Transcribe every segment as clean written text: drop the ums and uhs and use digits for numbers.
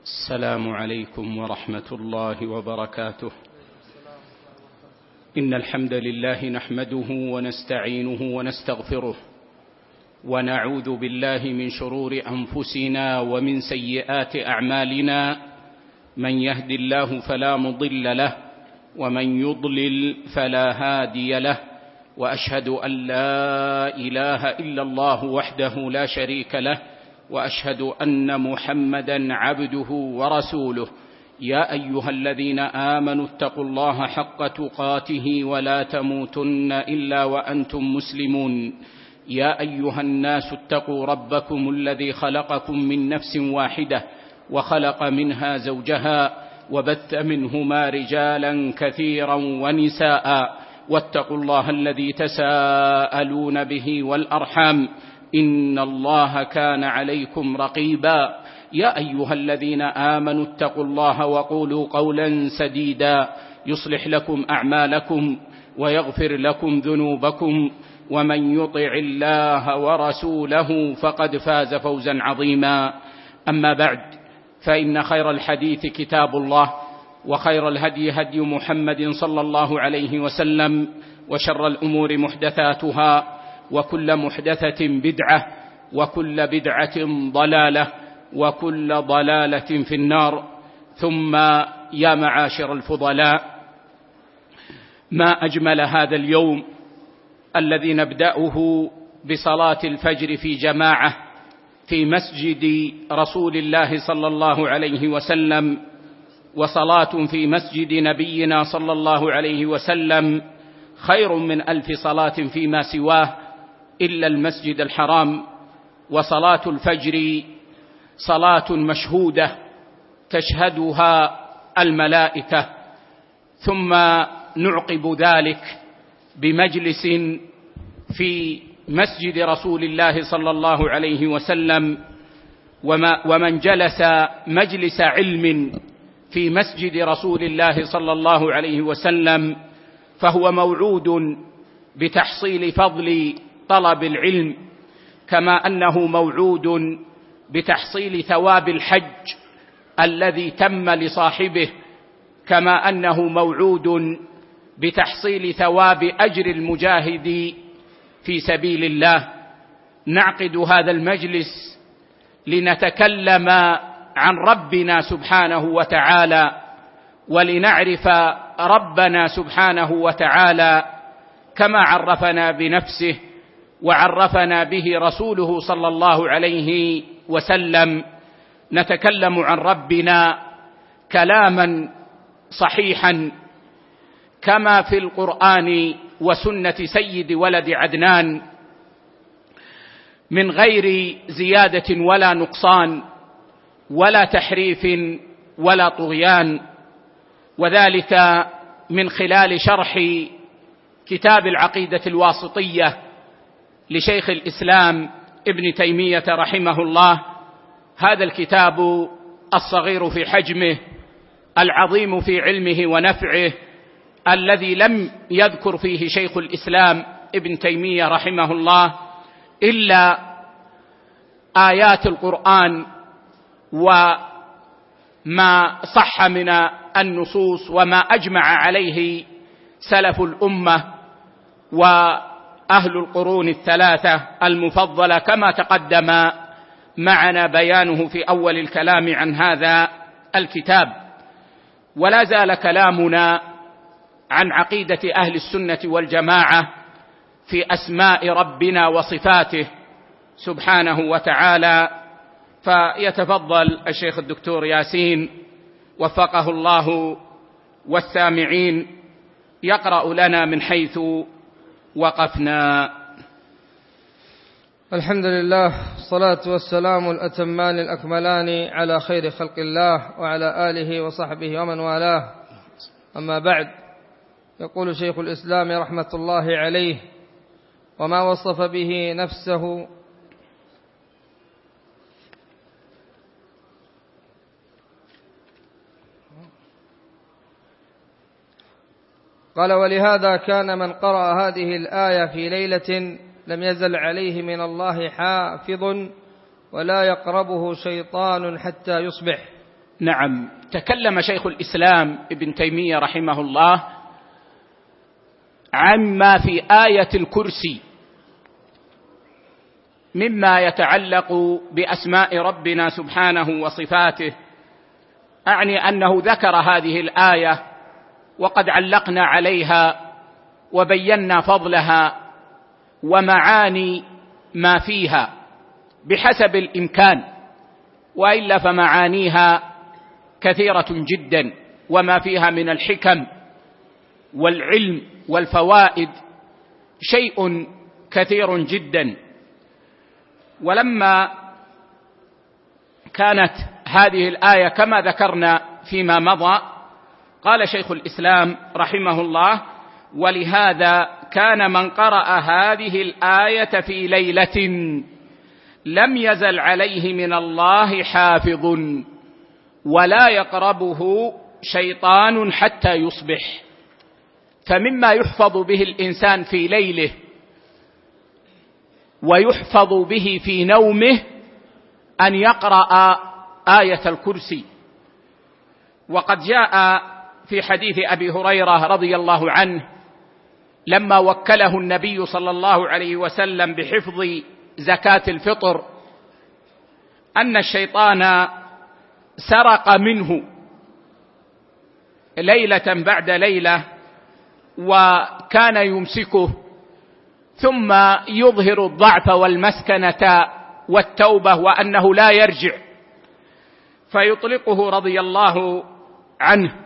السلام عليكم ورحمة الله وبركاته. إن الحمد لله نحمده ونستعينه ونستغفره، ونعوذ بالله من شرور أنفسنا ومن سيئات أعمالنا. من يهد الله فلا مضل له، ومن يضلل فلا هادي له، وأشهد أن لا إله إلا الله وحده لا شريك له، وأشهد أن محمدًا عبده ورسوله. يا أيها الذين آمنوا اتقوا الله حق تقاته ولا تموتن إلا وأنتم مسلمون. يا أيها الناس اتقوا ربكم الذي خلقكم من نفس واحدة، وخلق منها زوجها، وبث منهما رجالا كثيرا ونساء، واتقوا الله الذي تساءلون به والأرحام، إن الله كان عليكم رقيبا. يا أيها الذين آمنوا اتقوا الله وقولوا قولا سديدا يصلح لكم أعمالكم ويغفر لكم ذنوبكم، ومن يطع الله ورسوله فقد فاز فوزا عظيما. أما بعد، فإن خير الحديث كتاب الله، وخير الهدي هدي محمد صلى الله عليه وسلم، وشر الأمور محدثاتها، وكل محدثة بدعة، وكل بدعة ضلالة، وكل ضلالة في النار. ثم يا معاشر الفضلاء، ما أجمل هذا اليوم الذي نبدأه بصلاة الفجر في جماعة في مسجد رسول الله صلى الله عليه وسلم، وصلاة في مسجد نبينا صلى الله عليه وسلم خير من 1000 صلاة فيما سواه إلا المسجد الحرام. وصلاة الفجر صلاة مشهودة تشهدها الملائكة، ثم نعقب ذلك بمجلس في مسجد رسول الله صلى الله عليه وسلم. ومن جلس مجلس علم في مسجد رسول الله صلى الله عليه وسلم فهو موعود بتحصيل فضل طلب العلم، كما أنه موعود بتحصيل ثواب الحج الذي تم لصاحبه، كما أنه موعود بتحصيل ثواب أجر المجاهد في سبيل الله. نعقد هذا المجلس لنتكلم عن ربنا سبحانه وتعالى، ولنعرف ربنا سبحانه وتعالى كما عرفنا بنفسه وعرفنا به رسوله صلى الله عليه وسلم. نتكلم عن ربنا كلاما صحيحا كما في القرآن وسنة سيد ولد عدنان، من غير زيادة ولا نقصان ولا تحريف ولا طغيان، وذلك من خلال شرح كتاب العقيدة الواسطية لشيخ الإسلام ابن تيمية رحمه الله. هذا الكتاب الصغير في حجمه، العظيم في علمه ونفعه، الذي لم يذكر فيه شيخ الإسلام ابن تيمية رحمه الله إلا آيات القرآن وما صح من النصوص وما أجمع عليه سلف الأمة وأهل القرون الثلاثة المفضلة، كما تقدم معنا بيانه في أول الكلام عن هذا الكتاب. ولا زال كلامنا عن عقيدة أهل السنة والجماعة في أسماء ربنا وصفاته سبحانه وتعالى. فيتفضل الشيخ الدكتور ياسين وفقه الله والسامعين يقرأ لنا من حيث وقفنا. الحمد لله، الصلاة والسلام الأتمان الأكملان على خير خلق الله وعلى آله وصحبه ومن والاه. أما بعد، يقول شيخ الإسلام رحمة الله عليه: وما وصف به نفسه قال: ولهذا كان من قرأ هذه الآية في ليلة لم يزل عليه من الله حافظ ولا يقربه شيطان حتى يصبح، نعم، تكلم شيخ الإسلام ابن تيمية رحمه الله عما في آية الكرسي مما يتعلق بأسماء ربنا سبحانه وصفاته، أعني أنه ذكر هذه الآية وقد علقنا عليها وبينا فضلها ومعاني ما فيها بحسب الإمكان، وإلا فمعانيها كثيرة جدا، وما فيها من الحكم والعلم والفوائد شيء كثير جدا. ولما كانت هذه الآية كما ذكرنا فيما مضى، قال شيخ الإسلام رحمه الله: ولهذا كان من قرأ هذه الآية في ليلة لم يزل عليه من الله حافظ ولا يقربه شيطان حتى يصبح. فمما يحفظ به الإنسان في ليله ويحفظ به في نومه أن يقرأ آية الكرسي. وقد جاء في حديث أبي هريرة رضي الله عنه لما وكله النبي صلى الله عليه وسلم بحفظ زكاة الفطر أن الشيطان سرق منه ليلة بعد ليلة، وكان يمسكه ثم يظهر الضعف والمسكنة والتوبة وأنه لا يرجع، فيطلقه رضي الله عنه.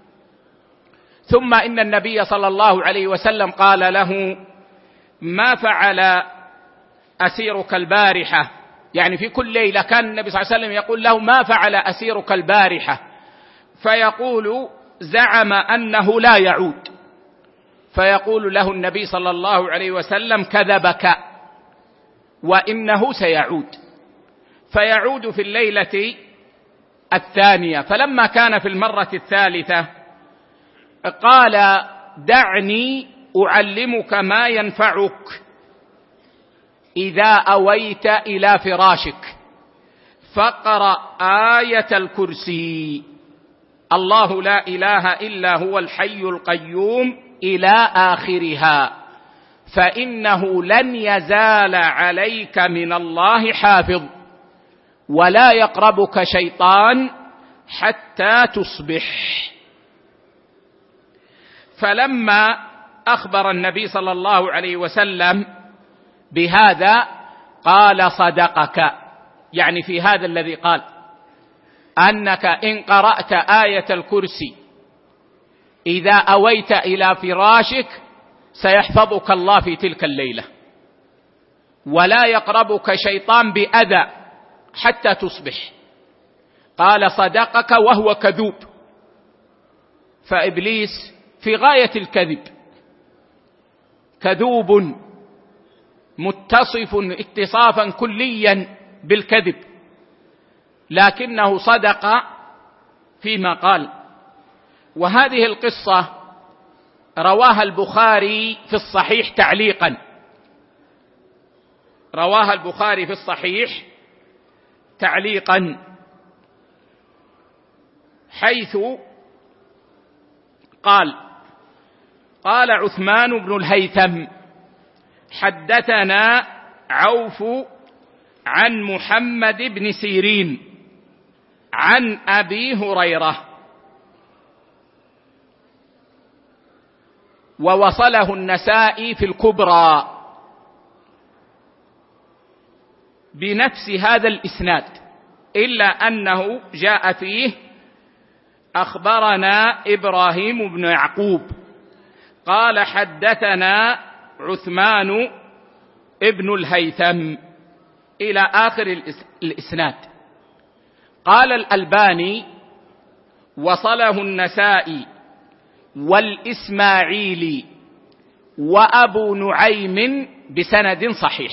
ثم إن النبي صلى الله عليه وسلم قال له: ما فعل أسيرك البارحة؟ يعني في كل ليلة كان النبي صلى الله عليه وسلم يقول له: ما فعل أسيرك البارحة؟ فيقول: زعم أنه لا يعود. فيقول له النبي صلى الله عليه وسلم: كذبك وإنه سيعود. فيعود في الليلة الثانية. فلما كان في المرة الثالثة قال: دعني أعلمك ما ينفعك إذا أويت إلى فراشك، فاقرأ آية الكرسي: الله لا إله إلا هو الحي القيوم إلى آخرها، فإنه لن يزال عليك من الله حافظ ولا يقربك شيطان حتى تصبح. فلما أخبر النبي صلى الله عليه وسلم بهذا قال: صدقك، يعني في هذا الذي قال أنك إن قرأت آية الكرسي إذا أويت إلى فراشك سيحفظك الله في تلك الليلة ولا يقربك شيطان بأذى حتى تصبح. قال: صدقك وهو كذوب. فإبليس في غاية الكذب، كذوب متصف اتصافا كليا بالكذب، لكنه صدق فيما قال. وهذه القصة رواها البخاري في الصحيح تعليقا، رواها البخاري في الصحيح تعليقا، حيث قال عثمان بن الهيثم: حدثنا عوف عن محمد بن سيرين عن أبي هريرة، ووصله النسائي في الكبرى بنفس هذا الإسناد، إلا أنه جاء فيه: أخبرنا إبراهيم بن يعقوب قال حدثنا عثمان ابن الهيثم إلى آخر الإسناد. قال الألباني: وصله النسائي والإسماعيلي وأبو نعيم بسند صحيح.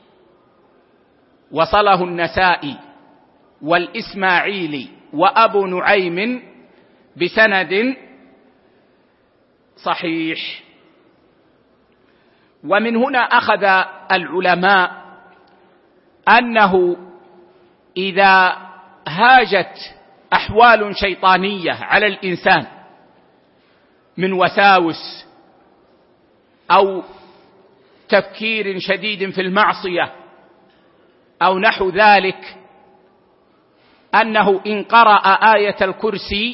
وصله النسائي والإسماعيلي وأبو نعيم بسند صحيح. ومن هنا أخذ العلماء أنه إذا هاجت أحوال شيطانية على الإنسان من وساوس أو تفكير شديد في المعصية أو نحو ذلك، أنه إن قرأ آية الكرسي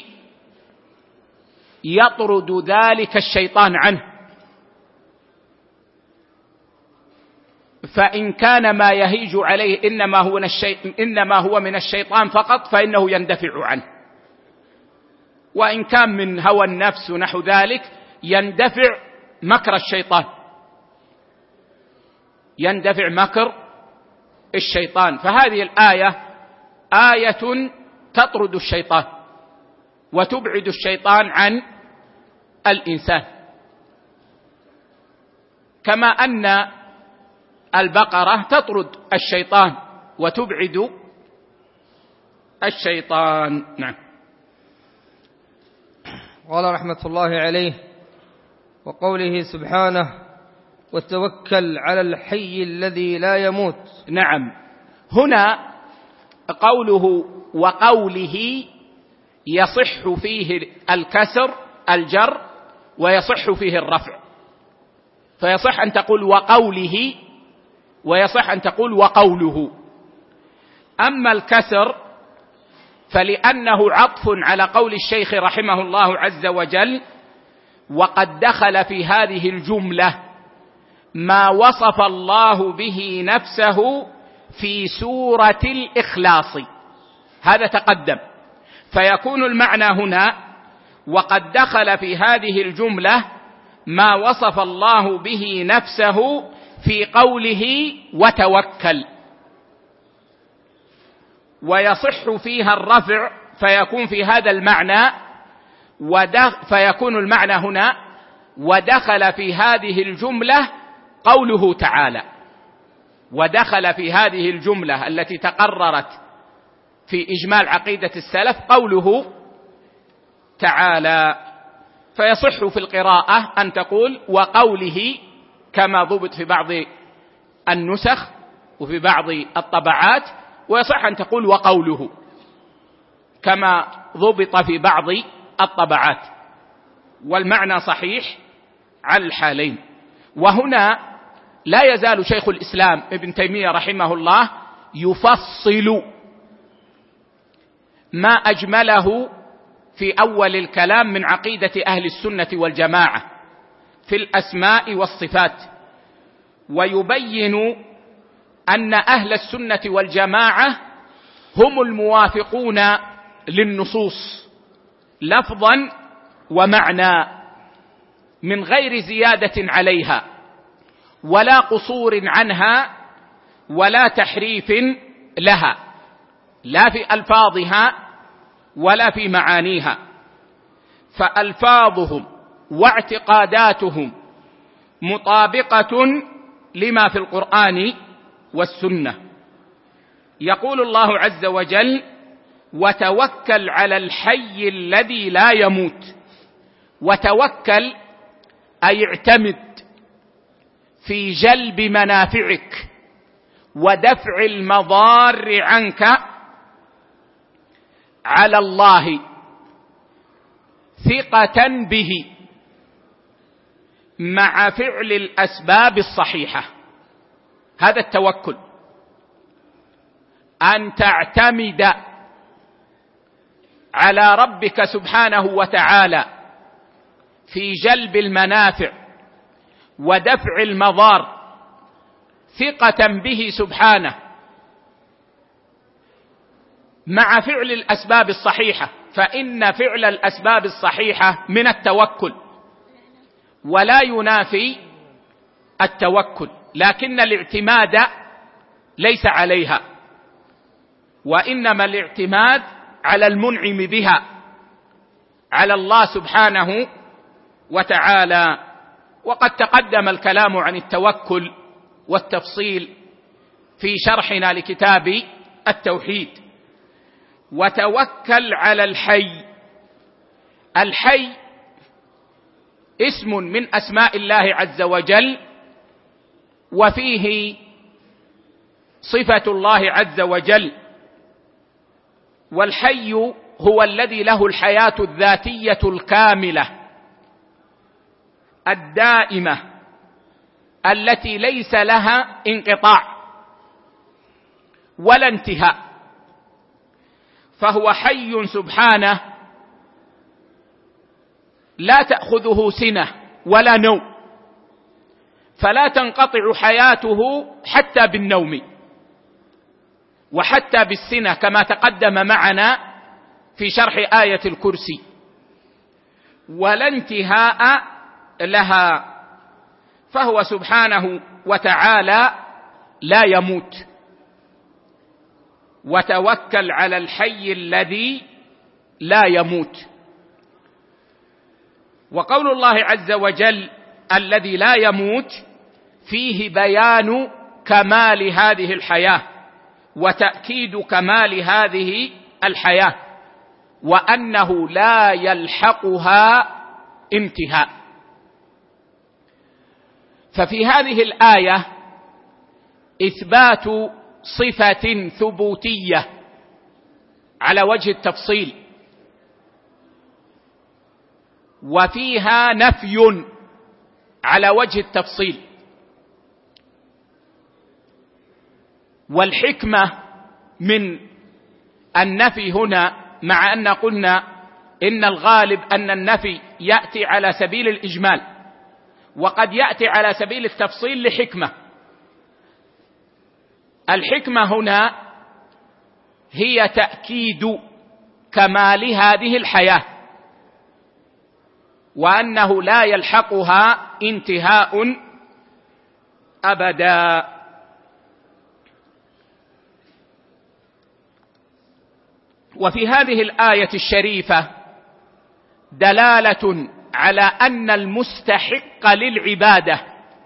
يطرد ذلك الشيطان عنه، فإن كان ما يهيج عليه إنما هو من الشيطان فقط فإنه يندفع عنه، وإن كان من هوى النفس نحو ذلك يندفع مكر الشيطان، يندفع مكر الشيطان. فهذه الآية آية تطرد الشيطان وتبعد الشيطان عن الإنسان، كما أن البقرة تطرد الشيطان وتبعد الشيطان. نعم. قال رحمة الله عليه: وقوله سبحانه: وتوكل على الحي الذي لا يموت. نعم، هنا قوله وقوله يصح فيه الكسر الجر ويصح فيه الرفع، فيصح أن تقول وقوله ويصح أن تقول وقوله. أما الكسر فلأنه عطف على قول الشيخ رحمه الله عز وجل: وقد دخل في هذه الجملة ما وصف الله به نفسه في سورة الإخلاص، هذا تقدم، فيكون المعنى هنا وقد دخل في هذه الجملة ما وصف الله به نفسه في قوله وتوكل، ويصح فيها الرفع فيكون في هذا المعنى فيكون المعنى هنا ودخل في هذه الجملة قوله تعالى، ودخل في هذه الجملة التي تقررت في إجمال عقيدة السلف قوله تعالى. فيصح في القراءة أن تقول وقوله كما ضبط في بعض النسخ وفي بعض الطبعات، ويصح أن تقول وقوله كما ضبط في بعض الطبعات، والمعنى صحيح على الحالين. وهنا لا يزال شيخ الإسلام ابن تيمية رحمه الله يفصل ما أجمله في أول الكلام من عقيدة أهل السنة والجماعة في الأسماء والصفات، ويبين أن أهل السنة والجماعة هم الموافقون للنصوص لفظا ومعنى من غير زيادة عليها ولا قصور عنها ولا تحريف لها، لا في ألفاظها ولا في معانيها، فألفاظهم واعتقاداتهم مطابقة لما في القرآن والسنة. يقول الله عز وجل: وتوكل على الحي الذي لا يموت. وتوكل أي اعتمد في جلب منافعك ودفع المضار عنك على الله ثقة به مع فعل الأسباب الصحيحة. هذا التوكل، أن تعتمد على ربك سبحانه وتعالى في جلب المنافع ودفع المضار ثقة به سبحانه مع فعل الأسباب الصحيحة، فإن فعل الأسباب الصحيحة من التوكل ولا ينافي التوكل، لكن الاعتماد ليس عليها، وإنما الاعتماد على المنعم بها، على الله سبحانه وتعالى. وقد تقدم الكلام عن التوكل والتفصيل في شرحنا لكتاب التوحيد. وتوكل على الحي. الحي اسم من أسماء الله عز وجل، وفيه صفة الله عز وجل. والحي هو الذي له الحياة الذاتية الكاملة الدائمة التي ليس لها انقطاع ولا انتهاء، فهو حي سبحانه لا تأخذه سنة ولا نوم، فلا تنقطع حياته حتى بالنوم وحتى بالسنة كما تقدم معنا في شرح آية الكرسي، ولا انتهاء لها، فهو سبحانه وتعالى لا يموت. وتوكل على الحي الذي لا يموت. وقول الله عز وجل الذي لا يموت فيه بيان كمال هذه الحياة وتأكيد كمال هذه الحياة، وأنه لا يلحقها انتهاء. ففي هذه الآية إثبات صفة ثبوتية على وجه التفصيل، وفيها نفي على وجه التفصيل. والحكمة من النفي هنا، مع أن قلنا إن الغالب أن النفي يأتي على سبيل الإجمال وقد يأتي على سبيل التفصيل لحكمة، الحكمة هنا هي تأكيد كمال هذه الحياة وأنه لا يلحقها انتهاء أبدا. وفي هذه الآية الشريفة دلالة على أن المستحق للعبادة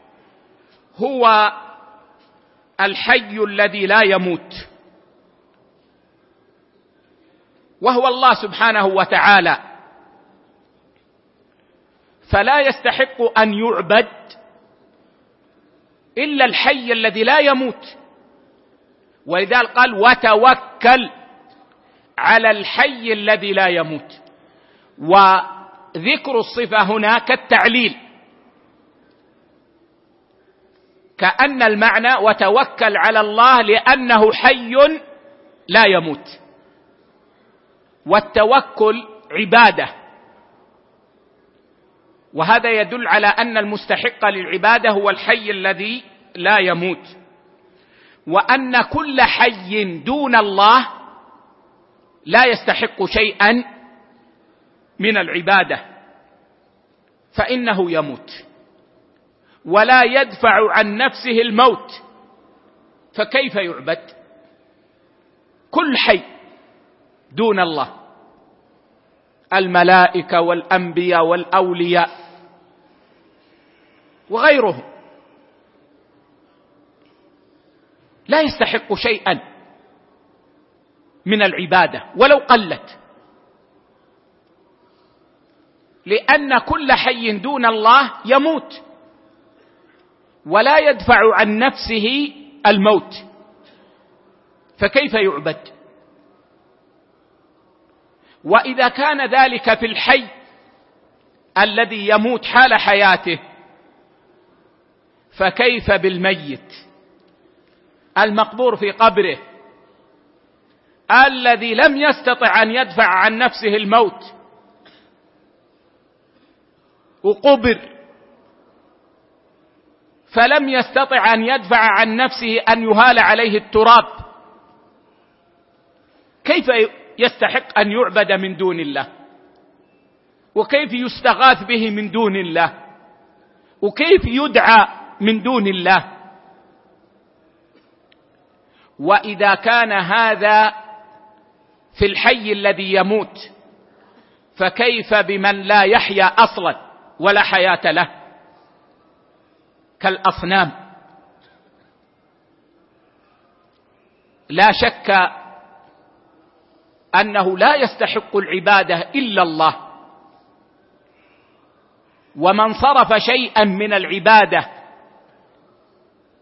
هو الحي الذي لا يموت، وهو الله سبحانه وتعالى، فلا يستحق أن يعبد إلا الحي الذي لا يموت. ولذلك قال وتوكل على الحي الذي لا يموت. وذكر الصفة هنا كالتعليل، كأن المعنى وتوكل على الله لأنه حي لا يموت. والتوكل عبادة، وهذا يدل على أن المستحق للعبادة هو الحي الذي لا يموت، وأن كل حي دون الله لا يستحق شيئا من العبادة، فإنه يموت ولا يدفع عن نفسه الموت، فكيف يعبد؟ كل حي دون الله، الملائكة والأنبياء والأولياء وغيرهم لا يستحق شيئا من العبادة ولو قلت، لأن كل حي دون الله يموت ولا يدفع عن نفسه الموت، فكيف يعبد؟ وإذا كان ذلك في الحي الذي يموت حال حياته، فكيف بالميت المقبور في قبره الذي لم يستطع أن يدفع عن نفسه الموت وقبر، فلم يستطع أن يدفع عن نفسه أن يهال عليه التراب، كيف يستحق أن يعبد من دون الله؟ وكيف يستغاث به من دون الله؟ وكيف يدعى من دون الله؟ وإذا كان هذا في الحي الذي يموت، فكيف بمن لا يحيا أصلا ولا حياة له كالأصنام؟ لا شك أنه لا يستحق العبادة إلا الله، ومن صرف شيئا من العبادة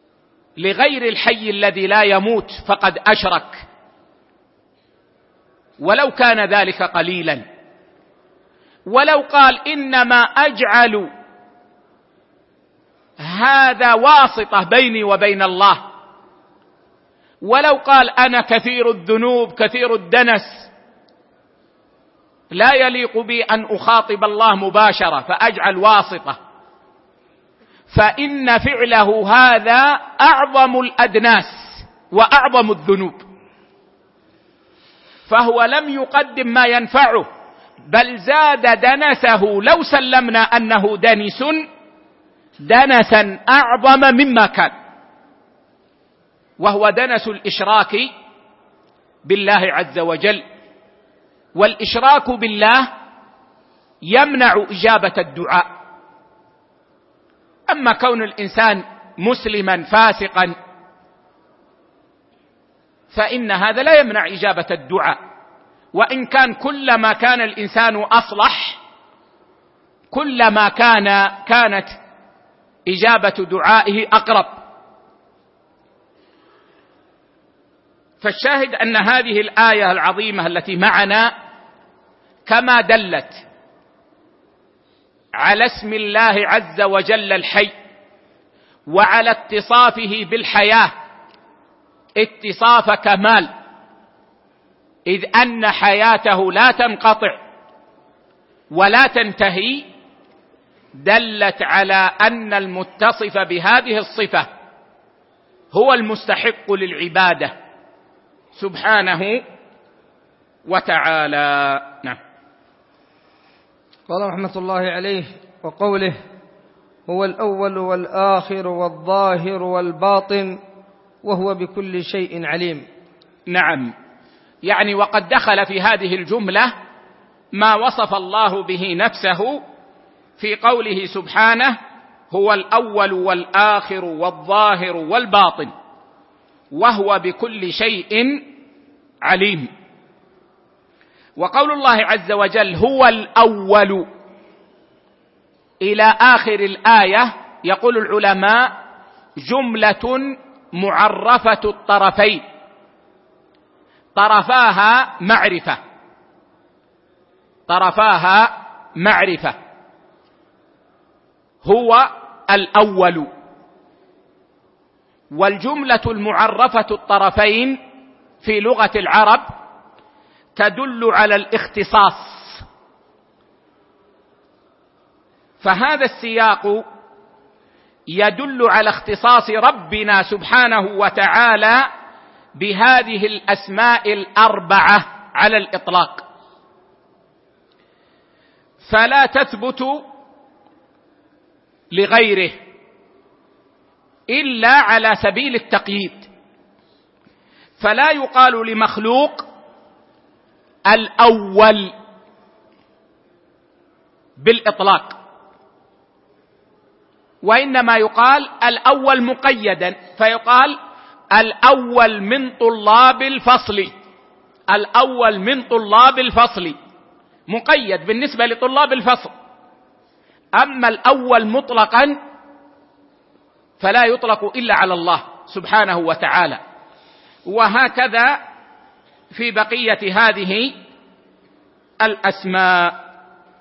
لغير الحي الذي لا يموت فقد أشرك، ولو كان ذلك قليلا. ولو قال إنما أجعل هذا واسطة بيني وبين الله، ولو قال أنا كثير الذنوب كثير الدنس لا يليق بي أن أخاطب الله مباشرة فأجعل واسطة، فإن فعله هذا أعظم الأدناس وأعظم الذنوب، فهو لم يقدم ما ينفعه بل زاد دنسه، لو سلمنا أنه دنس دنسا أعظم مما كان، وهو دنس الإشراك بالله عز وجل. والإشراك بالله يمنع إجابة الدعاء. أما كون الإنسان مسلما فاسقا فإن هذا لا يمنع إجابة الدعاء، وإن كان كلما كان الإنسان أصلح كلما كانت إجابة دعائه أقرب. فالشاهد أن هذه الآية العظيمة التي معنا كما دلت على اسم الله عز وجل الحي وعلى اتصافه بالحياة اتصاف كمال، إذ أن حياته لا تنقطع ولا تنتهي، دلت على أن المتصف بهذه الصفة هو المستحق للعبادة سبحانه وتعالى. نعم. قال رحمة الله عليه: وقوله هو الأول والآخر والظاهر والباطن وهو بكل شيء عليم. نعم، يعني وقد دخل في هذه الجملة ما وصف الله به نفسه في قوله سبحانه هو الأول والآخر والظاهر والباطن وهو بكل شيء عليم. وقول الله عز وجل هو الأول إلى آخر الآية، يقول العلماء جملة معرفة الطرفين، طرفاها معرفة، هو الأول. والجملة المعرفة الطرفين في لغة العرب تدل على الاختصاص، فهذا السياق يدل على اختصاص ربنا سبحانه وتعالى بهذه الأسماء الأربعة على الإطلاق، فلا تثبت لغيره إلا على سبيل التقييد، فلا يقال لمخلوق الأول بالإطلاق، وإنما يقال الأول مقيدا، فيقال الأول من طلاب الفصل، الأول من طلاب الفصل مقيد بالنسبة لطلاب الفصل. أما الأول مطلقا فلا يطلق إلا على الله سبحانه وتعالى. وهكذا في بقية هذه الأسماء.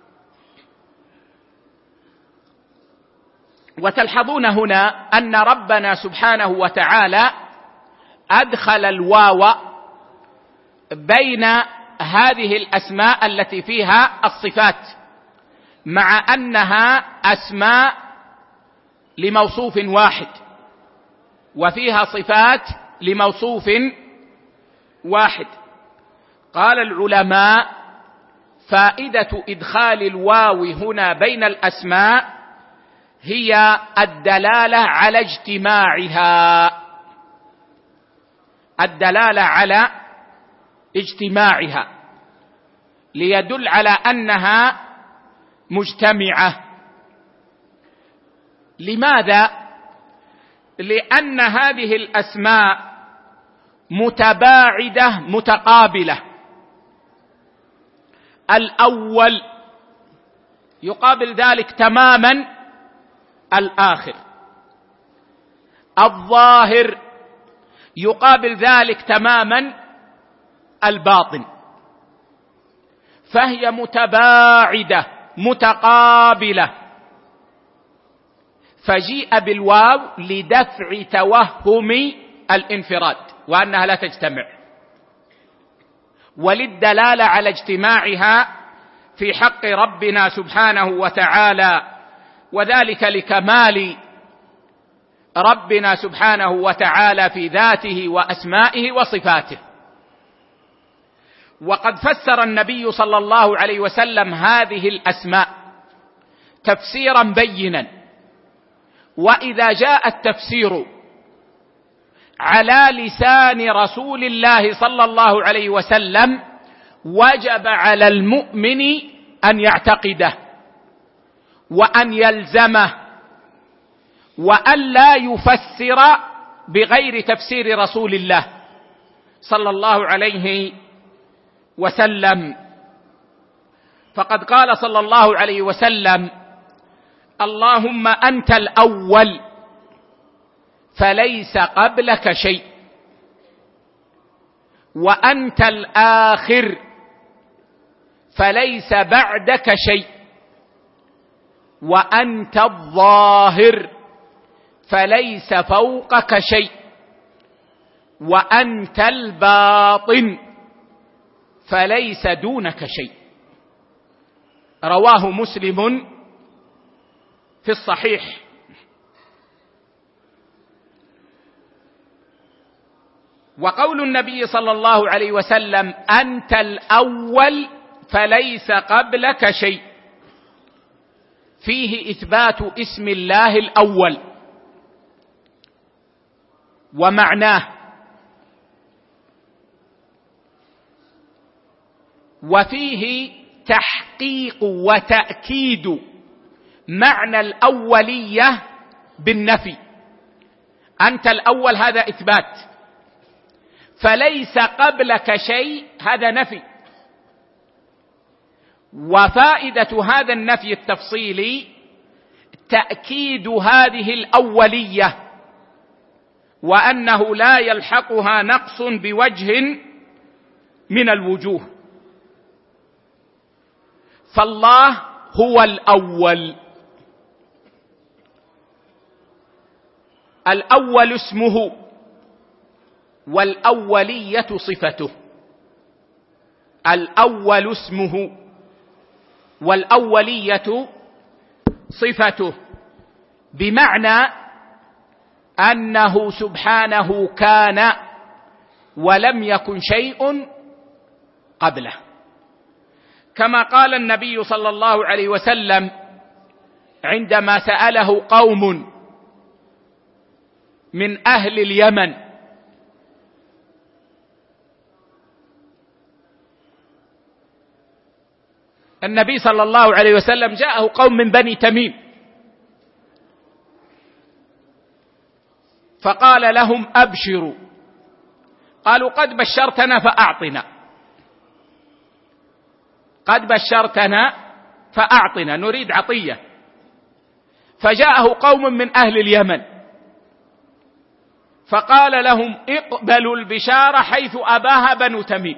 وتلحظون هنا أن ربنا سبحانه وتعالى أدخل الواو بين هذه الأسماء التي فيها الصفات، مع أنها أسماء لموصوف واحد وفيها صفات لموصوف واحد. قال العلماء فائدة إدخال الواو هنا بين الأسماء هي الدلالة على اجتماعها، الدلالة على اجتماعها، ليدل على أنها مجتمعة. لماذا؟ لأن هذه الأسماء متباعدة متقابلة. الأول يقابل ذلك تماما الآخر، الظاهر يقابل ذلك تماما الباطن. فهي متباعدة متقابلة، فجيء بالواو لدفع توهم الانفراد وأنها لا تجتمع، وللدلالة على اجتماعها في حق ربنا سبحانه وتعالى، وذلك لكمال ربنا سبحانه وتعالى في ذاته وأسمائه وصفاته. وقد فسر النبي صلى الله عليه وسلم هذه الأسماء تفسيرا بينا، وإذا جاء التفسير على لسان رسول الله صلى الله عليه وسلم وجب على المؤمن أن يعتقده وأن يلزمه، وأن لا يفسر بغير تفسير رسول الله صلى الله عليه وسلم. فقد قال صلى الله عليه وسلم: اللهم أنت الأول فليس قبلك شيء، وأنت الآخر فليس بعدك شيء، وأنت الظاهر فليس فوقك شيء، وأنت الباطن فليس دونك شيء. رواه مسلم في الصحيح. وقول النبي صلى الله عليه وسلم: أنت الأول فليس قبلك شيء، فيه إثبات اسم الله الأول ومعناه، وفيه تحقيق وتأكيد معنى الأولية بالنفي. أنت الأول هذا إثبات، فليس قبلك شيء هذا نفي. وفائدة هذا النفي التفصيلي تأكيد هذه الأولية، وأنه لا يلحقها نقص بوجه من الوجوه. فالله هو الأول، الأول اسمه، والأولية صفته. الأول اسمه والأولية صفته، بمعنى أنه سبحانه كان ولم يكن شيء قبله، كما قال النبي صلى الله عليه وسلم عندما سأله قوم من أهل اليمن: النبي صلى الله عليه وسلم جاءه قوم من بني تميم فقال لهم: أبشروا. قالوا: قد بشرتنا فأعطنا، قد بشرتنا فأعطنا، نريد عطية. فجاءه قوم من أهل اليمن فقال لهم: اقبلوا البشارة حيث أباها بنو تميم.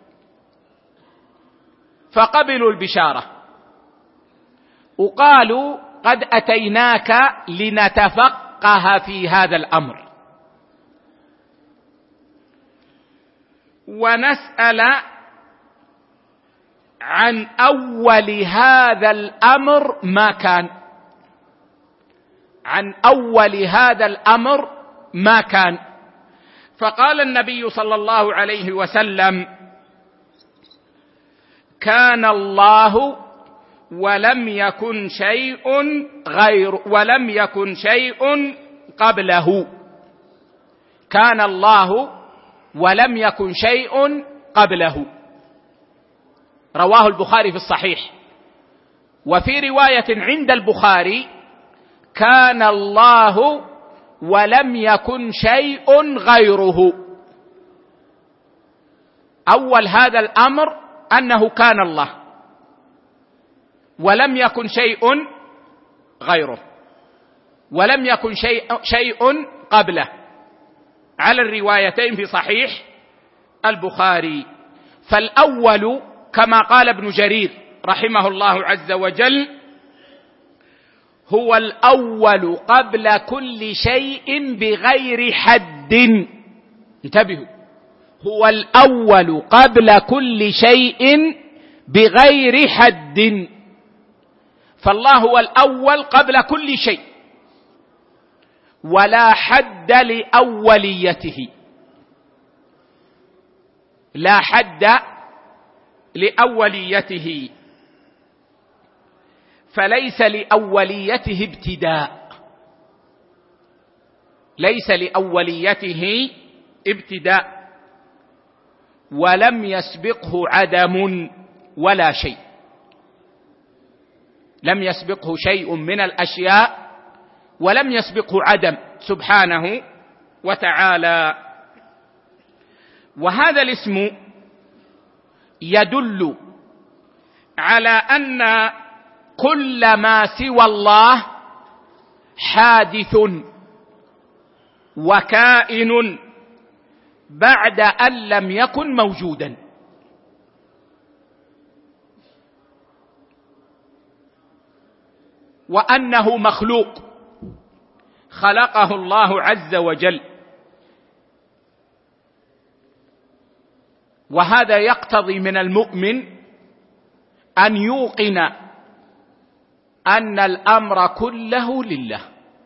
فقبلوا البشارة وقالوا: قد أتيناك لنتفقه في هذا الأمر ونسأل عن أول هذا الأمر ما كان، عن أول هذا الأمر ما كان. فقال النبي صلى الله عليه وسلم: كان الله ولم يكن شيء ولم يكن شيء قبله. كان الله ولم يكن شيء قبله. رواه البخاري في الصحيح. وفي رواية عند البخاري: كان الله ولم يكن شيء غيره. أول هذا الأمر أنه كان الله ولم يكن شيء غيره، ولم يكن شيء قبله، على الروايتين في صحيح البخاري. فالأول كما قال ابن جرير رحمه الله عز وجل: هو الأول قبل كل شيء بغير حد. انتبهوا، هو الأول قبل كل شيء بغير حد. فالله هو الأول قبل كل شيء، ولا حد لأوليته، لا حد لأوليته، فليس لأوليته ابتداء، ليس لأوليته ابتداء، ولم يسبقه عدم ولا شيء، لم يسبقه شيء من الأشياء ولم يسبقه عدم سبحانه وتعالى. وهذا الاسم يدل على أن كل ما سوى الله حادث وكائن بعد أن لم يكن موجودا. وأنه مخلوق خلقه الله عز وجل. وهذا يقتضي من المؤمن أن يوقن أن الأمر كله لله،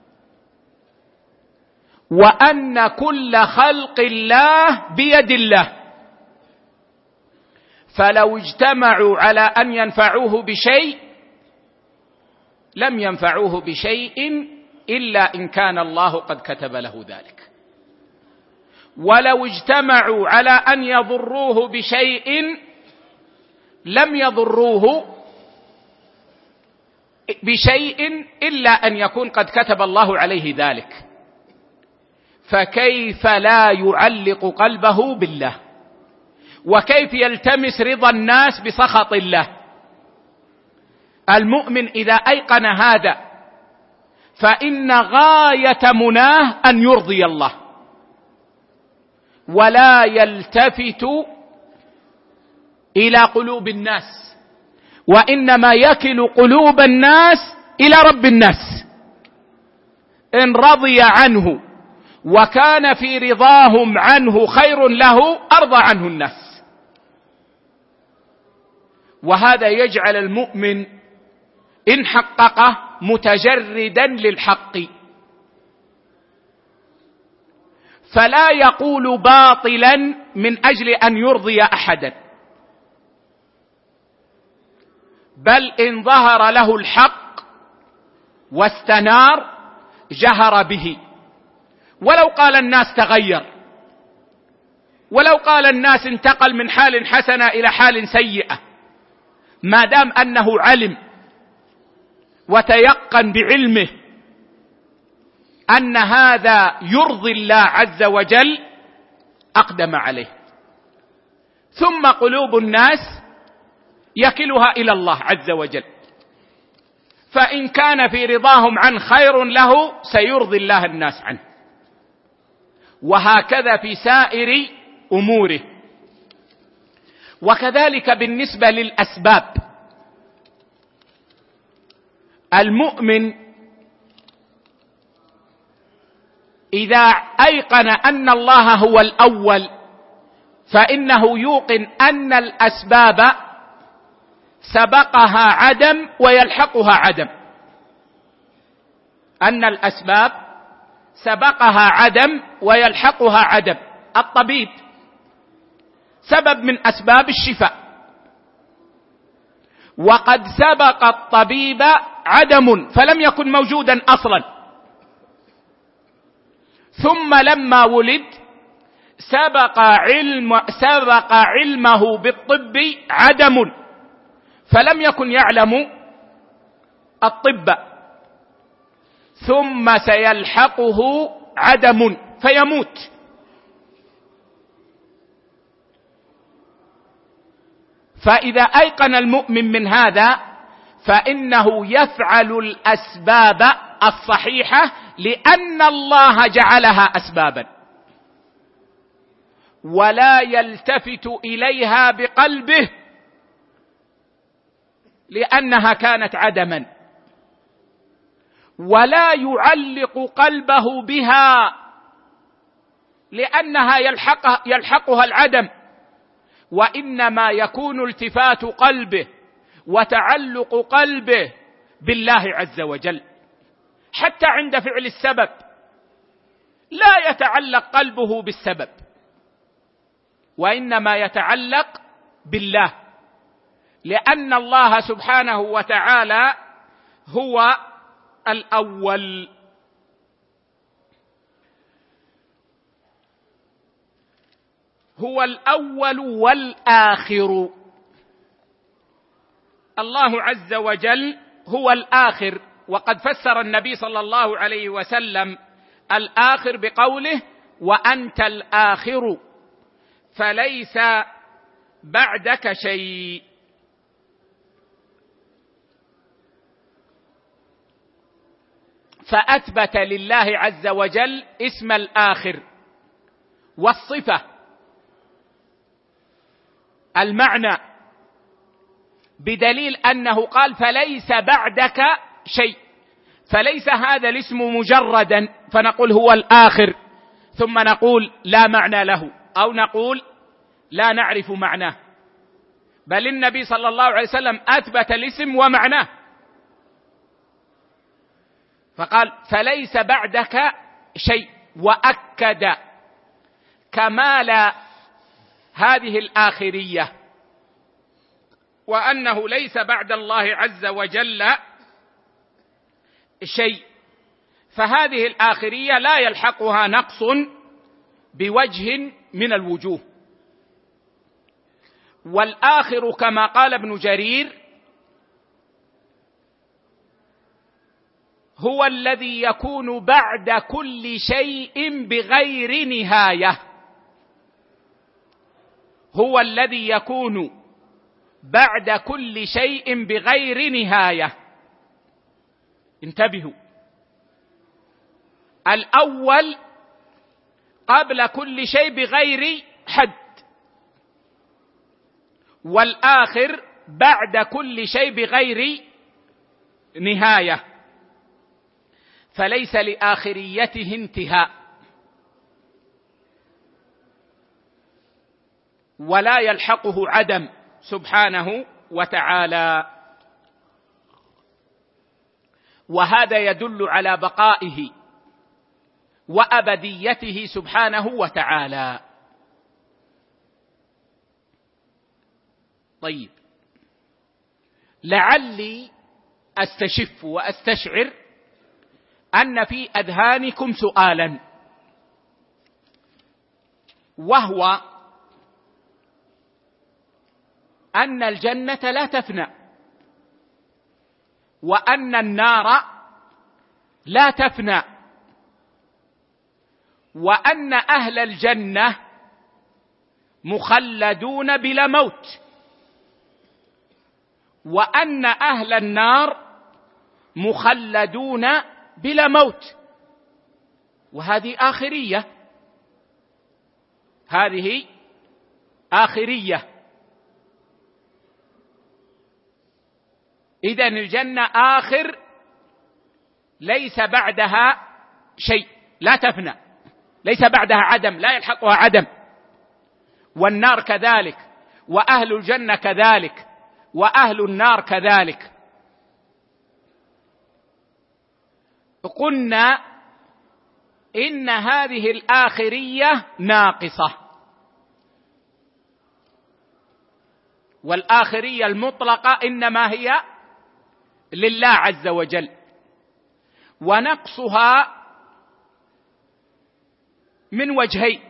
وأن كل خلق الله بيد الله، فلو اجتمعوا على أن ينفعوه بشيء لم ينفعوه بشيء إلا إن كان الله قد كتب له ذلك، ولو اجتمعوا على أن يضروه بشيء لم يضروه بشيء إلا أن يكون قد كتب الله عليه ذلك. فكيف لا يعلق قلبه بالله؟ وكيف يلتمس رضا الناس بسخط الله؟ المؤمن إذا أيقن هذا فإن غاية مناه أن يرضي الله، ولا يلتفت إلى قلوب الناس، وإنما يكل قلوب الناس إلى رب الناس. إن رضي عنه وكان في رضاهم عنه خير له أرضى عنه الناس. وهذا يجعل المؤمن إن حققه متجردا للحق، فلا يقول باطلا من أجل أن يرضي أحدا، بل إن ظهر له الحق واستنار جهر به، ولو قال الناس تغير، ولو قال الناس انتقل من حال حسنة إلى حال سيئة، ما دام أنه علم وتيقن بعلمه أن هذا يرضي الله عز وجل أقدم عليه. ثم قلوب الناس يكلها إلى الله عز وجل، فإن كان في رضاهم عن خير له سيرضي الله الناس عنه، وهكذا في سائر أموره. وكذلك بالنسبة للأسباب، المؤمن إذا أيقن أن الله هو الأول فإنه يوقن أن الأسباب سبقها عدم ويلحقها عدم، أن الأسباب سبقها عدم ويلحقها عدم. الطبيب سبب من أسباب الشفاء، وقد سبق الطبيب عدم فلم يكن موجودا أصلا، ثم لما ولد سبق علمه بالطب عدم فلم يكن يعلم الطب، ثم سيلحقه عدم فيموت. فإذا أيقن المؤمن من هذا فإنه يفعل الأسباب الصحيحة لأن الله جعلها أسبابا، ولا يلتفت إليها بقلبه لأنها كانت عدما، ولا يعلق قلبه بها لأنها يلحقها العدم، وإنما يكون التفات قلبه وتعلق قلبه بالله عز وجل. حتى عند فعل السبب لا يتعلق قلبه بالسبب، وإنما يتعلق بالله، لأن الله سبحانه وتعالى هو الأول. هو الأول والآخر. الله عز وجل هو الآخر، وقد فسر النبي صلى الله عليه وسلم الآخر بقوله: وأنت الآخر فليس بعدك شيء. فأثبت لله عز وجل اسم الآخر والصفة، المعنى، بدليل أنه قال: فليس بعدك شيء. فليس هذا الاسم مجردا فنقول هو الآخر ثم نقول لا معنى له، أو نقول لا نعرف معناه، بل النبي صلى الله عليه وسلم أثبت الاسم ومعناه، فقال: فليس بعدك شيء، وأكد كمال هذه الآخرية، وأنه ليس بعد الله عز وجل شيء. فهذه الآخرية لا يلحقها نقص بوجه من الوجوه. والآخر كما قال ابن جرير هو الذي يكون بعد كل شيء بغير نهاية. هو الذي يكون بعد كل شيء بغير نهاية. انتبهوا، الأول قبل كل شيء بغير حد، والآخر بعد كل شيء بغير نهاية، فليس لآخريته انتهاء، ولا يلحقه عدم سبحانه وتعالى. وهذا يدل على بقائه وأبديته سبحانه وتعالى. طيب، لعلي أستشف وأستشعر أن في أذهانكم سؤالا، وهو أن الجنة لا تفنى، وأن النار لا تفنى، وأن أهل الجنة مخلدون بلا موت، وأن أهل النار مخلدون بلا موت. وهذه آخرية، هذه آخرية. إذن الجنة آخر ليس بعدها شيء، لا تفنى، ليس بعدها عدم، لا يلحقها عدم. والنار كذلك، وأهل الجنة كذلك، وأهل النار كذلك. قلنا إن هذه الآخرية ناقصة، والآخرية المطلقة إنما هي لله عز وجل، ونقصها من وجهين.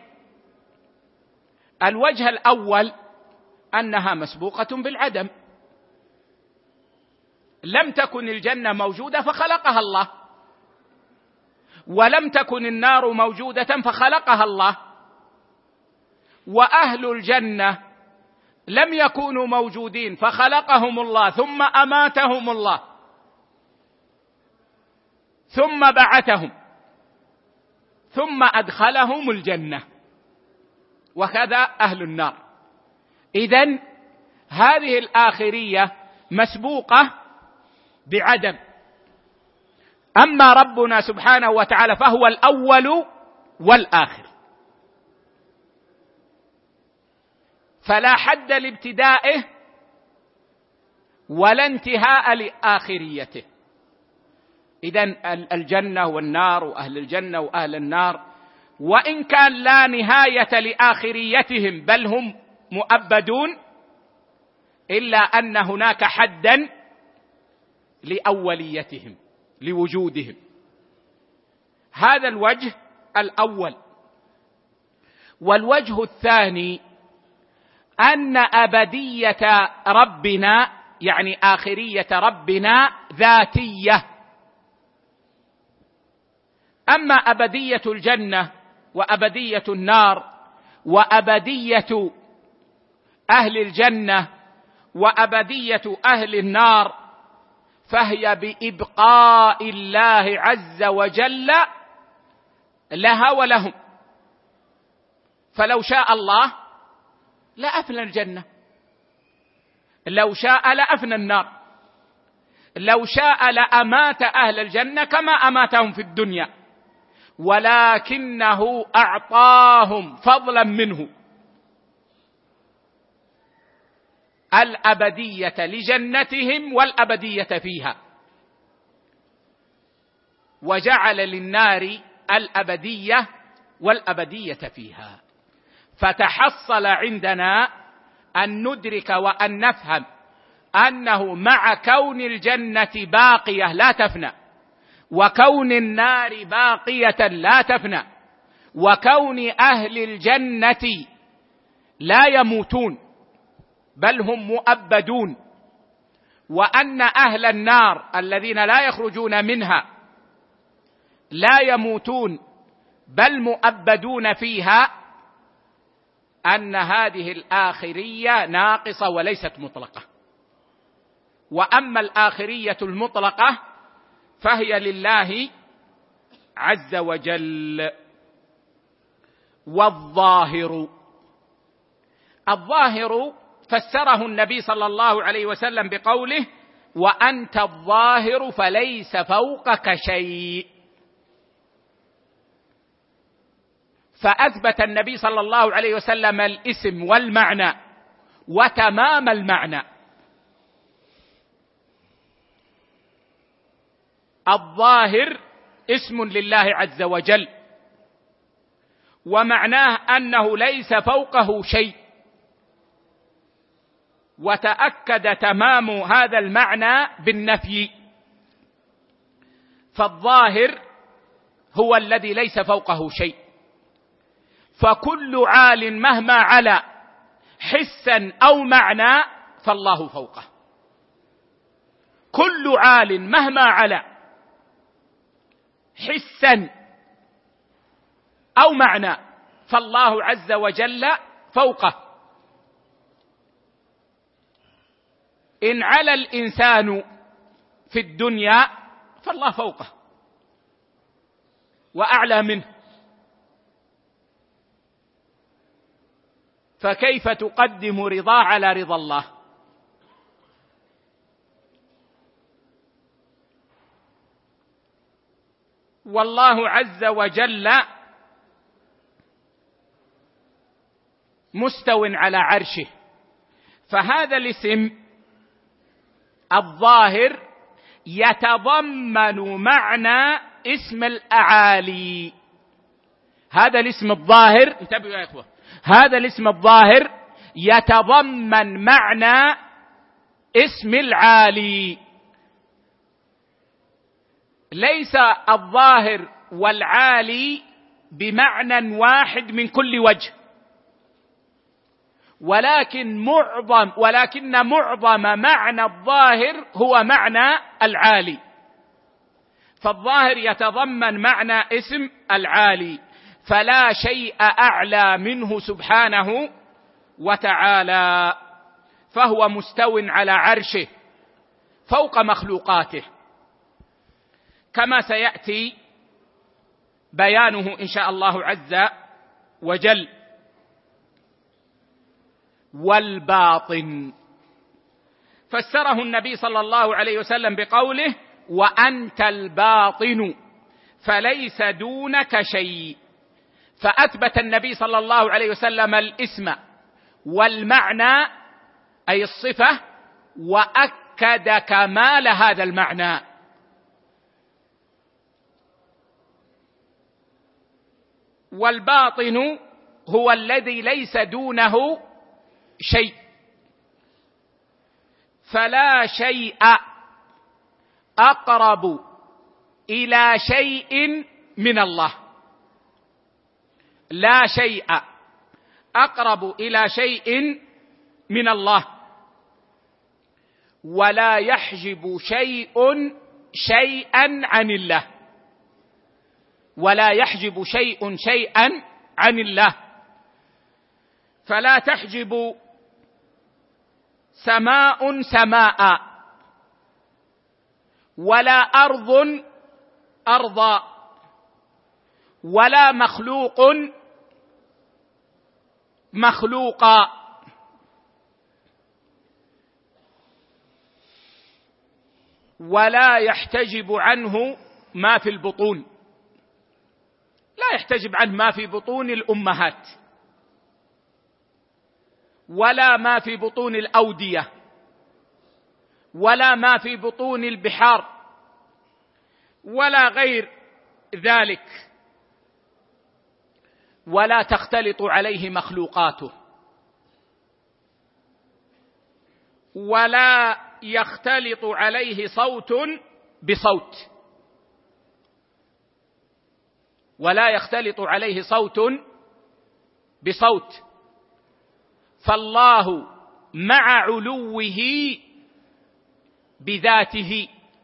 الوجه الأول أنها مسبوقة بالعدم، لم تكن الجنة موجودة فخلقها الله، ولم تكن النار موجودة فخلقها الله، وأهل الجنة لم يكونوا موجودين فخلقهم الله، ثم أماتهم الله، ثم بعثهم، ثم أدخلهم الجنة، وكذا أهل النار. إذن هذه الآخرية مسبوقة بعدم. أما ربنا سبحانه وتعالى فهو الأول والآخر، فلا حد لابتدائه ولا انتهاء لآخريته. إذن الجنة والنار وأهل الجنة وأهل النار، وإن كان لا نهاية لآخريتهم بل هم مؤبدون، إلا أن هناك حدا لأوليتهم لوجودهم. هذا الوجه الأول. والوجه الثاني أن أبدية ربنا يعني آخرية ربنا ذاتية. أما أبدية الجنة وأبدية النار وأبدية أهل الجنة وأبدية أهل النار فهي بإبقاء الله عز وجل لها ولهم. فلو شاء الله لأفنى الجنة، لو شاء لأفنى النار، لو شاء لأمات أهل الجنة كما أماتهم في الدنيا، ولكنه أعطاهم فضلا منه الأبدية لجنتهم والأبدية فيها، وجعل للنار الأبدية والأبدية فيها. فتحصل عندنا أن ندرك وأن نفهم أنه مع كون الجنة باقية لا تفنى، وكون النار باقية لا تفنى، وكون أهل الجنة لا يموتون بل هم مؤبدون، وأن أهل النار الذين لا يخرجون منها لا يموتون بل مؤبدون فيها، أن هذه الآخرية ناقصة وليست مطلقة. وأما الآخرية المطلقة فهي لله عز وجل. والظاهر، الظاهر فسره النبي صلى الله عليه وسلم بقوله: وأنت الظاهر فليس فوقك شيء. فأثبت النبي صلى الله عليه وسلم الاسم والمعنى وتمام المعنى. الظاهر اسم لله عز وجل، ومعناه أنه ليس فوقه شيء، وتأكد تمام هذا المعنى بالنفي. فالظاهر هو الذي ليس فوقه شيء، فكل عال مهما علا حسا أو معنى فالله فوقه. كل عال مهما علا حسا أو معنى فالله عز وجل فوقه. إن علا الإنسان في الدنيا فالله فوقه وأعلى منه، فكيف تقدم رضا على رضا الله؟ والله عز وجل مستو على عرشه، فهذا الاسم الظاهر يتضمن معنى اسم الأعالي. هذا الاسم الظاهر، انتبهوا يا إخوة، هذا الاسم الظاهر يتضمن معنى اسم العالي. ليس الظاهر والعالي بمعنى واحد من كل وجه، ولكن معظم معنى الظاهر هو معنى العالي. فالظاهر يتضمن معنى اسم العالي، فلا شيء أعلى منه سبحانه وتعالى، فهو مستو على عرشه فوق مخلوقاته، كما سيأتي بيانه إن شاء الله عز وجل. والباطن، فسره النبي صلى الله عليه وسلم بقوله: وأنت الباطن فليس دونك شيء. فأثبت النبي صلى الله عليه وسلم الاسم والمعنى أي الصفة، وأكد كمال هذا المعنى. والباطن هو الذي ليس دونه شيء، فلا شيء أقرب إلى شيء من الله، لا شيء أقرب إلى شيء من الله، ولا يحجب شيء شيئا عن الله، ولا يحجب شيء شيئا عن الله. فلا تحجب سماء سماء، ولا أرض أرضا، ولا مخلوق مخلوقا. ولا يحتجب عنه ما في البطون، لا يحتجب عنه ما في بطون الأمهات، ولا ما في بطون الأودية، ولا ما في بطون البحار، ولا غير ذلك. ولا تختلط عليه مخلوقاته، ولا يختلط عليه صوت بصوت، ولا يختلط عليه صوت بصوت. فالله مع علوه بذاته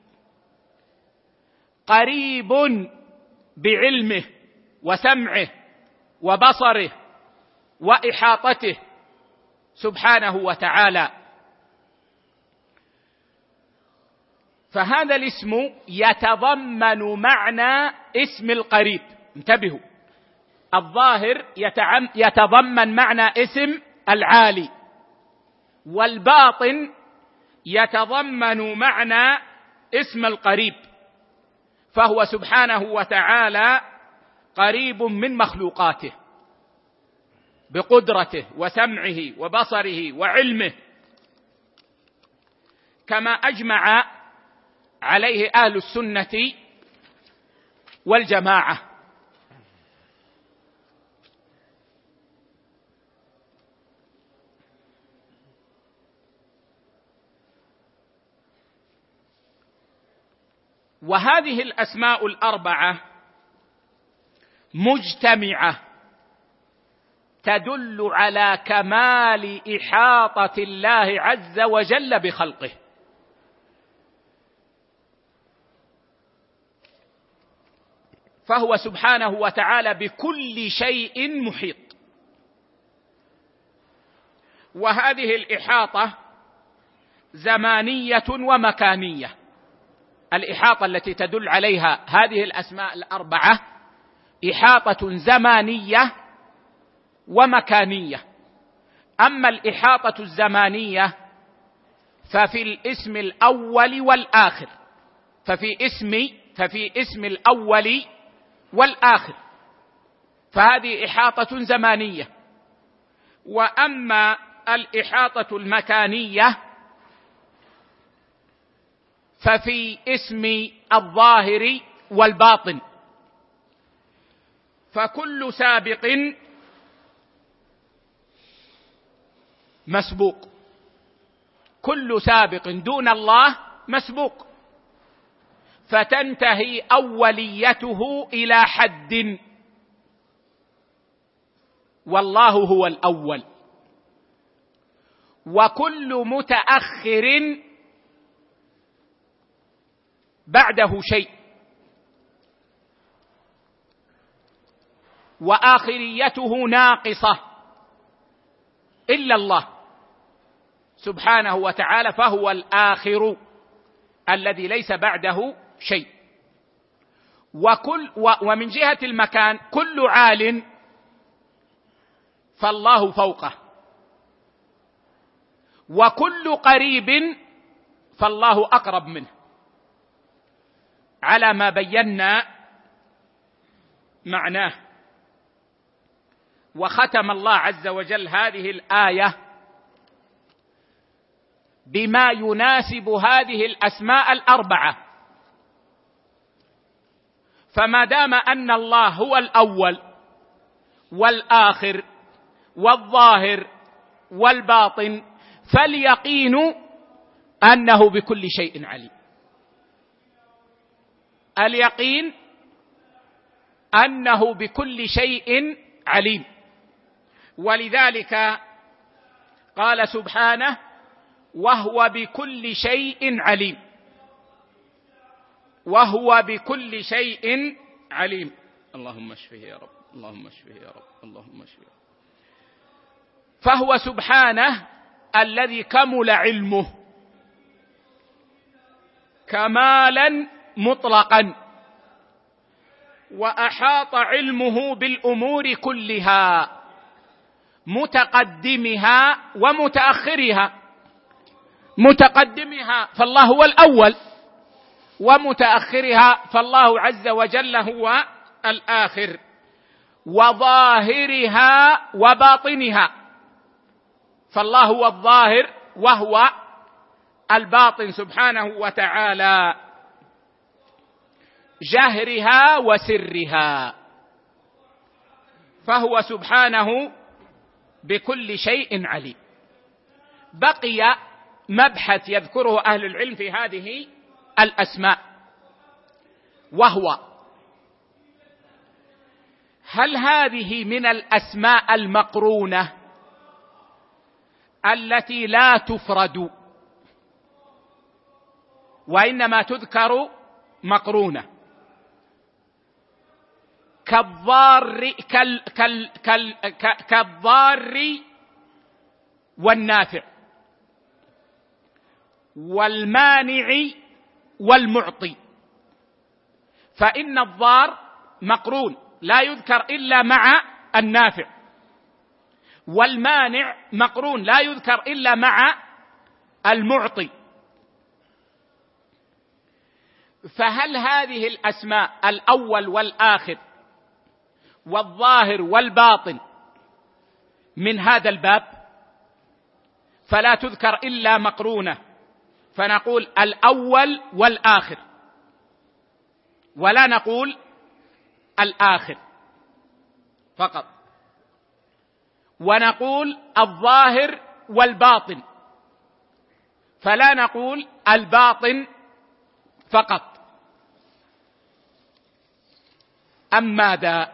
قريب بعلمه وسمعه وبصره وإحاطته سبحانه وتعالى. فهذا الاسم يتضمن معنى اسم القريب. انتبهوا، الظاهر يتضمن معنى اسم العالي، والباطن يتضمن معنى اسم القريب. فهو سبحانه وتعالى قريب من مخلوقاته بقدرته وسمعه وبصره وعلمه، كما أجمع عليه أهل السنة والجماعة. وهذه الأسماء الأربعة مجتمعة تدل على كمال إحاطة الله عز وجل بخلقه. فهو سبحانه وتعالى بكل شيء محيط. وهذه الإحاطة زمانية ومكانية. الإحاطة التي تدل عليها هذه الأسماء الأربعة إحاطة زمانية ومكانية. أما الإحاطة الزمانية ففي الاسم الأول والآخر، ففي اسم الأول والآخر، فهذه إحاطة زمانية. وأما الإحاطة المكانية ففي اسم الظاهر والباطن. فكل سابق مسبوق، كل سابق دون الله مسبوق، فتنتهي أوليته إلى حد، والله هو الأول. وكل متأخر بعده شيء، وآخريته ناقصة إلا الله سبحانه وتعالى، فهو الآخر الذي ليس بعده شيء. ومن جهة المكان كل عال فالله فوقه، وكل قريب فالله أقرب منه، على ما بينا معناه. وختم الله عز وجل هذه الآية بما يناسب هذه الأسماء الأربعة. فما دام أن الله هو الأول والآخر والظاهر والباطن، فاليقين أنه بكل شيء عليم. اليقين أنه بكل شيء عليم. ولذلك قال سبحانه: وهو بكل شيء عليم. وهو بكل شيء عليم. اللهم اشفه يا رب، اللهم اشفه يا رب، اللهم اشفه. فهو سبحانه الذي كمل علمه كمالا مطلقا، وأحاط علمه بالأمور كلها، متقدمها ومتأخرها. متقدمها فالله هو الأول، ومتأخرها فالله عز وجل هو الآخر، وظاهرها وباطنها فالله هو الظاهر وهو الباطن سبحانه وتعالى، جهرها وسرها. فهو سبحانه بكل شيء عليم. بقي مبحث يذكره أهل العلم في هذه الأسماء، وهو: هل هذه من الأسماء المقرونة التي لا تفرد وإنما تذكر مقرونة، كالضار والنافع والمانع والمعطي؟ فإن الضار مقرون لا يذكر إلا مع النافع، والمانع مقرون لا يذكر إلا مع المعطي. فهل هذه الأسماء الأول والآخر والظاهر والباطن من هذا الباب؟ فلا تذكر إلا مقرونة، فنقول الأول والآخر، ولا نقول الآخر فقط، ونقول الظاهر والباطن، فلا نقول الباطن فقط. أما ذا،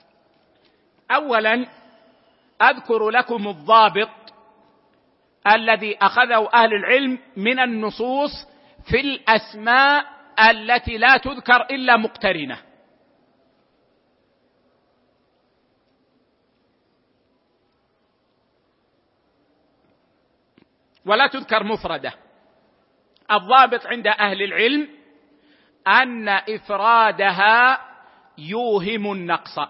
أولا أذكر لكم الضابط الذي أخذه أهل العلم من النصوص في الأسماء التي لا تذكر إلا مقترنة. ولا تذكر مفردة. الضابط عند أهل العلم أن إفرادها يوهم النقص،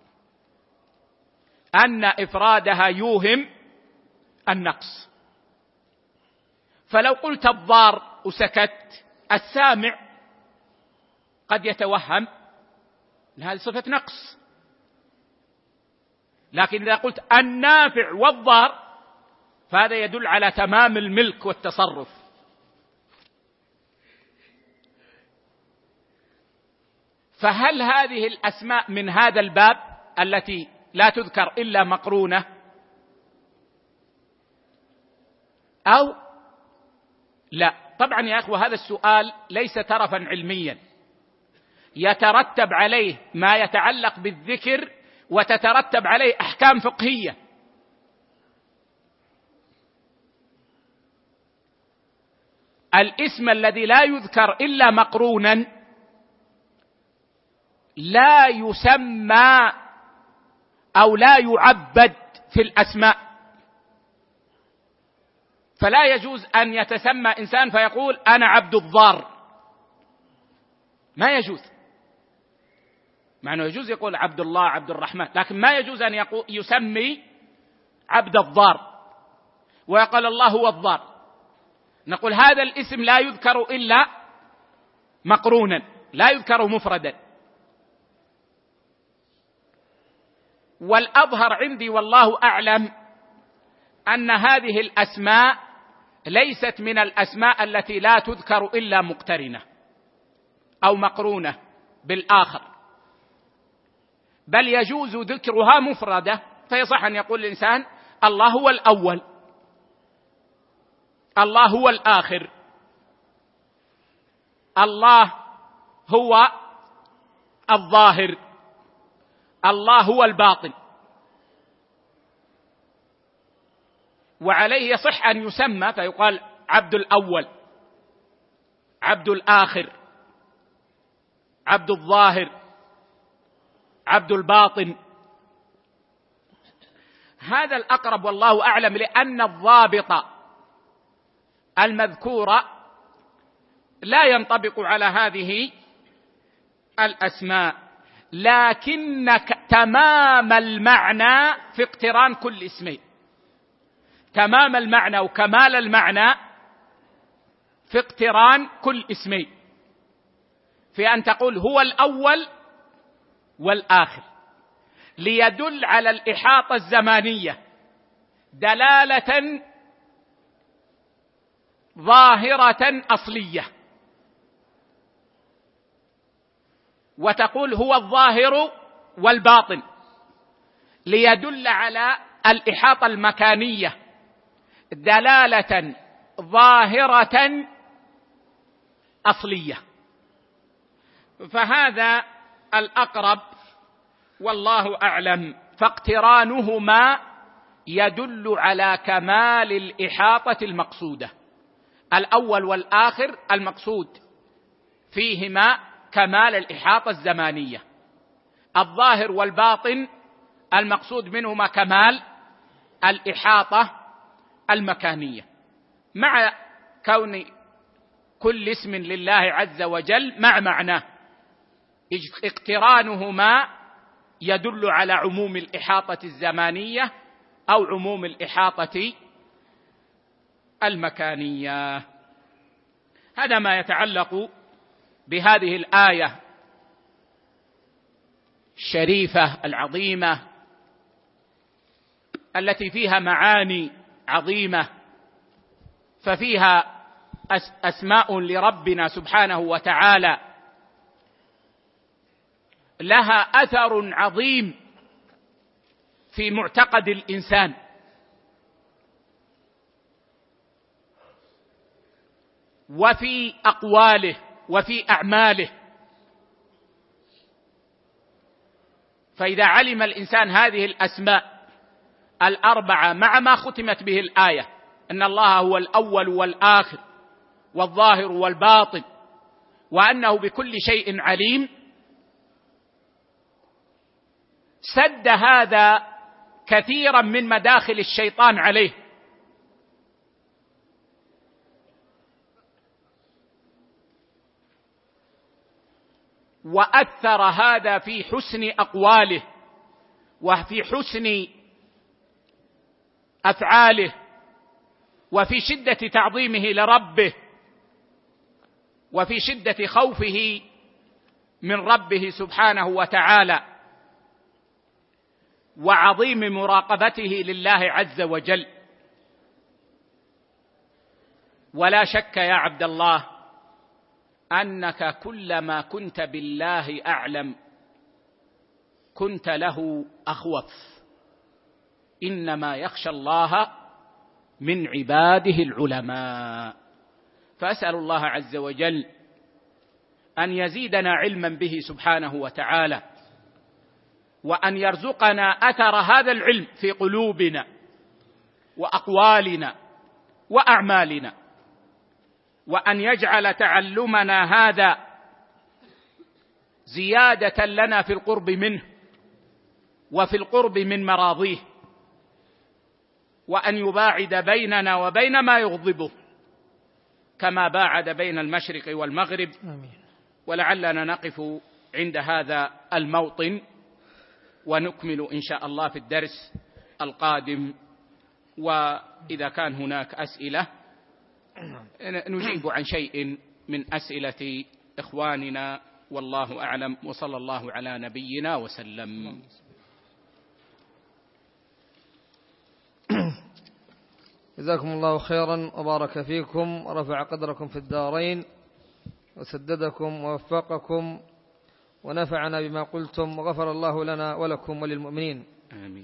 أن إفرادها يوهم النقص. فلو قلت الضار وسكت، السامع قد يتوهم أن هذه صفة نقص. لكن إذا قلت النافع والضار، فهذا يدل على تمام الملك والتصرف. فهل هذه الأسماء من هذا الباب التي لا تذكر إلا مقرونة، أو لا؟ طبعا يا أخوة هذا السؤال ليس ترفا علميا، يترتب عليه ما يتعلق بالذكر وتترتب عليه أحكام فقهية. الاسم الذي لا يذكر إلا مقرونا لا يسمى أو لا يعبد في الأسماء. فلا يجوز أن يتسمى إنسان فيقول أنا عبد الضار، ما يجوز. مع أنه يجوز يقول عبد الله عبد الرحمن، لكن ما يجوز أن يسمي عبد الضار ويقول الله هو الضار، نقول هذا الاسم لا يذكر إلا مقرونا، لا يذكر مفردا. والأظهر عندي والله أعلم أن هذه الأسماء ليست من الأسماء التي لا تذكر إلا مقترنة أو مقرونة بالآخر، بل يجوز ذكرها مفردة، فيصح أن يقول الإنسان الله هو الأول، الله هو الآخر، الله هو الظاهر، الله هو الباطن. وعليه يصح أن يسمى فيقال عبد الأول، عبد الآخر، عبد الظاهر، عبد الباطن. هذا الأقرب والله أعلم، لأن الضابط المذكور لا ينطبق على هذه الأسماء، لكن تمام المعنى في اقتران كل اسمين، تمام المعنى وكمال المعنى في اقتران كل اسمين، في أن تقول هو الأول والآخر، ليدل على الإحاطة الزمانية دلالة ظاهرة أصلية، وتقول هو الظاهر والباطن ليدل على الإحاطة المكانية دلالة ظاهرة أصلية. فهذا الأقرب والله أعلم، فاقترانهما يدل على كمال الإحاطة المقصودة. الأول والآخر المقصود فيهما كمال الإحاطة الزمانية، الظاهر والباطن المقصود منهما كمال الإحاطة المكانية، مع كون كل اسم لله عز وجل مع معناه، اقترانهما يدل على عموم الإحاطة الزمانية أو عموم الإحاطة المكانية. هذا ما يتعلق بهذه الآية الشريفة العظيمة التي فيها معاني عظيمة، ففيها أسماء لربنا سبحانه وتعالى لها أثر عظيم في معتقد الإنسان، وفي أقواله وفي أعماله. فإذا علم الإنسان هذه الأسماء الأربعة مع ما ختمت به الآية، أن الله هو الأول والآخر والظاهر والباطن، وأنه بكل شيء عليم، سد هذا كثيرا من مداخل الشيطان عليه، وأثر هذا في حسن أقواله وفي حسن أفعاله وفي شدة تعظيمه لربه وفي شدة خوفه من ربه سبحانه وتعالى وعظيم مراقبته لله عز وجل. ولا شك يا عبد الله أنك كلما كنت بالله أعلم كنت له أخوف، إنما يخشى الله من عباده العلماء. فأسأل الله عز وجل أن يزيدنا علما به سبحانه وتعالى، وأن يرزقنا أثر هذا العلم في قلوبنا وأقوالنا وأعمالنا، وأن يجعل تعلمنا هذا زيادة لنا في القرب منه وفي القرب من مراضيه، وأن يباعد بيننا وبين ما يغضبه كما باعد بين المشرق والمغرب. ولعلنا نقف عند هذا الموطن ونكمل إن شاء الله في الدرس القادم، وإذا كان هناك أسئلة نجيب عن شيء من أسئلة إخواننا، والله أعلم، وصلى الله على نبينا وسلم. جزاكم الله خيرا وبارك فيكم ورفع قدركم في الدارين وسددكم ووفقكم ونفعنا بما قلتم، وغفر الله لنا ولكم وللمؤمنين، آمين.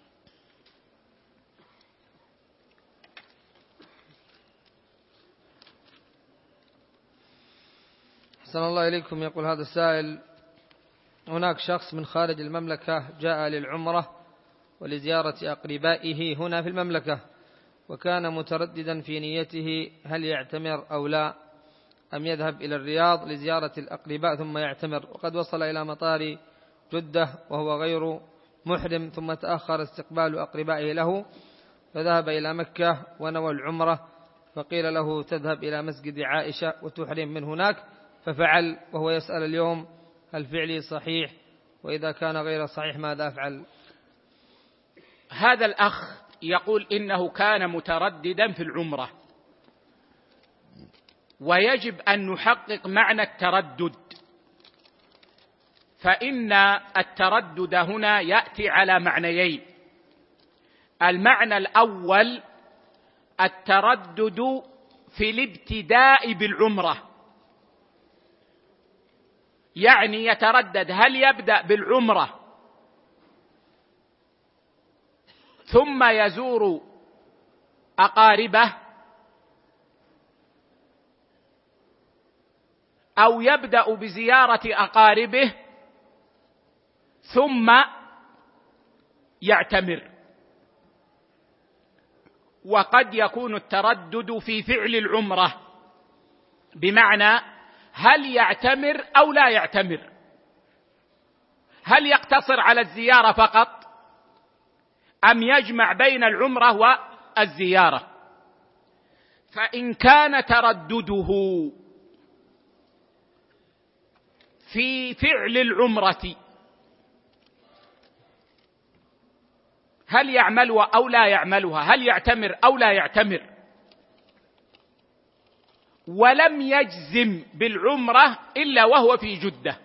أحسن الله إليكم. يقول هذا السائل: هناك شخص من خارج المملكة جاء للعمرة ولزيارة أقربائه هنا في المملكة، وكان مترددا في نيته هل يعتمر أو لا، أم يذهب إلى الرياض لزيارة الأقرباء ثم يعتمر، وقد وصل إلى مطار جدة وهو غير محرم، ثم تأخر استقبال أقربائه له فذهب إلى مكة ونوى العمرة، فقيل له تذهب إلى مسجد عائشة وتحرم من هناك، ففعل، وهو يسأل اليوم هل فعلي صحيح، وإذا كان غير صحيح ماذا أفعل؟ هذا الأخ يقول إنه كان مترددا في العمرة، ويجب أن نحقق معنى التردد، فإن التردد هنا يأتي على معنيين. المعنى الأول التردد في الابتداء بالعمرة، يعني يتردد هل يبدأ بالعمرة ثم يزور أقاربه، أو يبدأ بزيارة أقاربه ثم يعتمر. وقد يكون التردد في فعل العمرة، بمعنى هل يعتمر أو لا يعتمر، هل يقتصر على الزيارة فقط أم يجمع بين العمرة والزيارة. فإن كان تردده في فعل العمرة هل يعملها أو لا يعملها، هل يعتمر أو لا يعتمر، ولم يجزم بالعمرة إلا وهو في جدة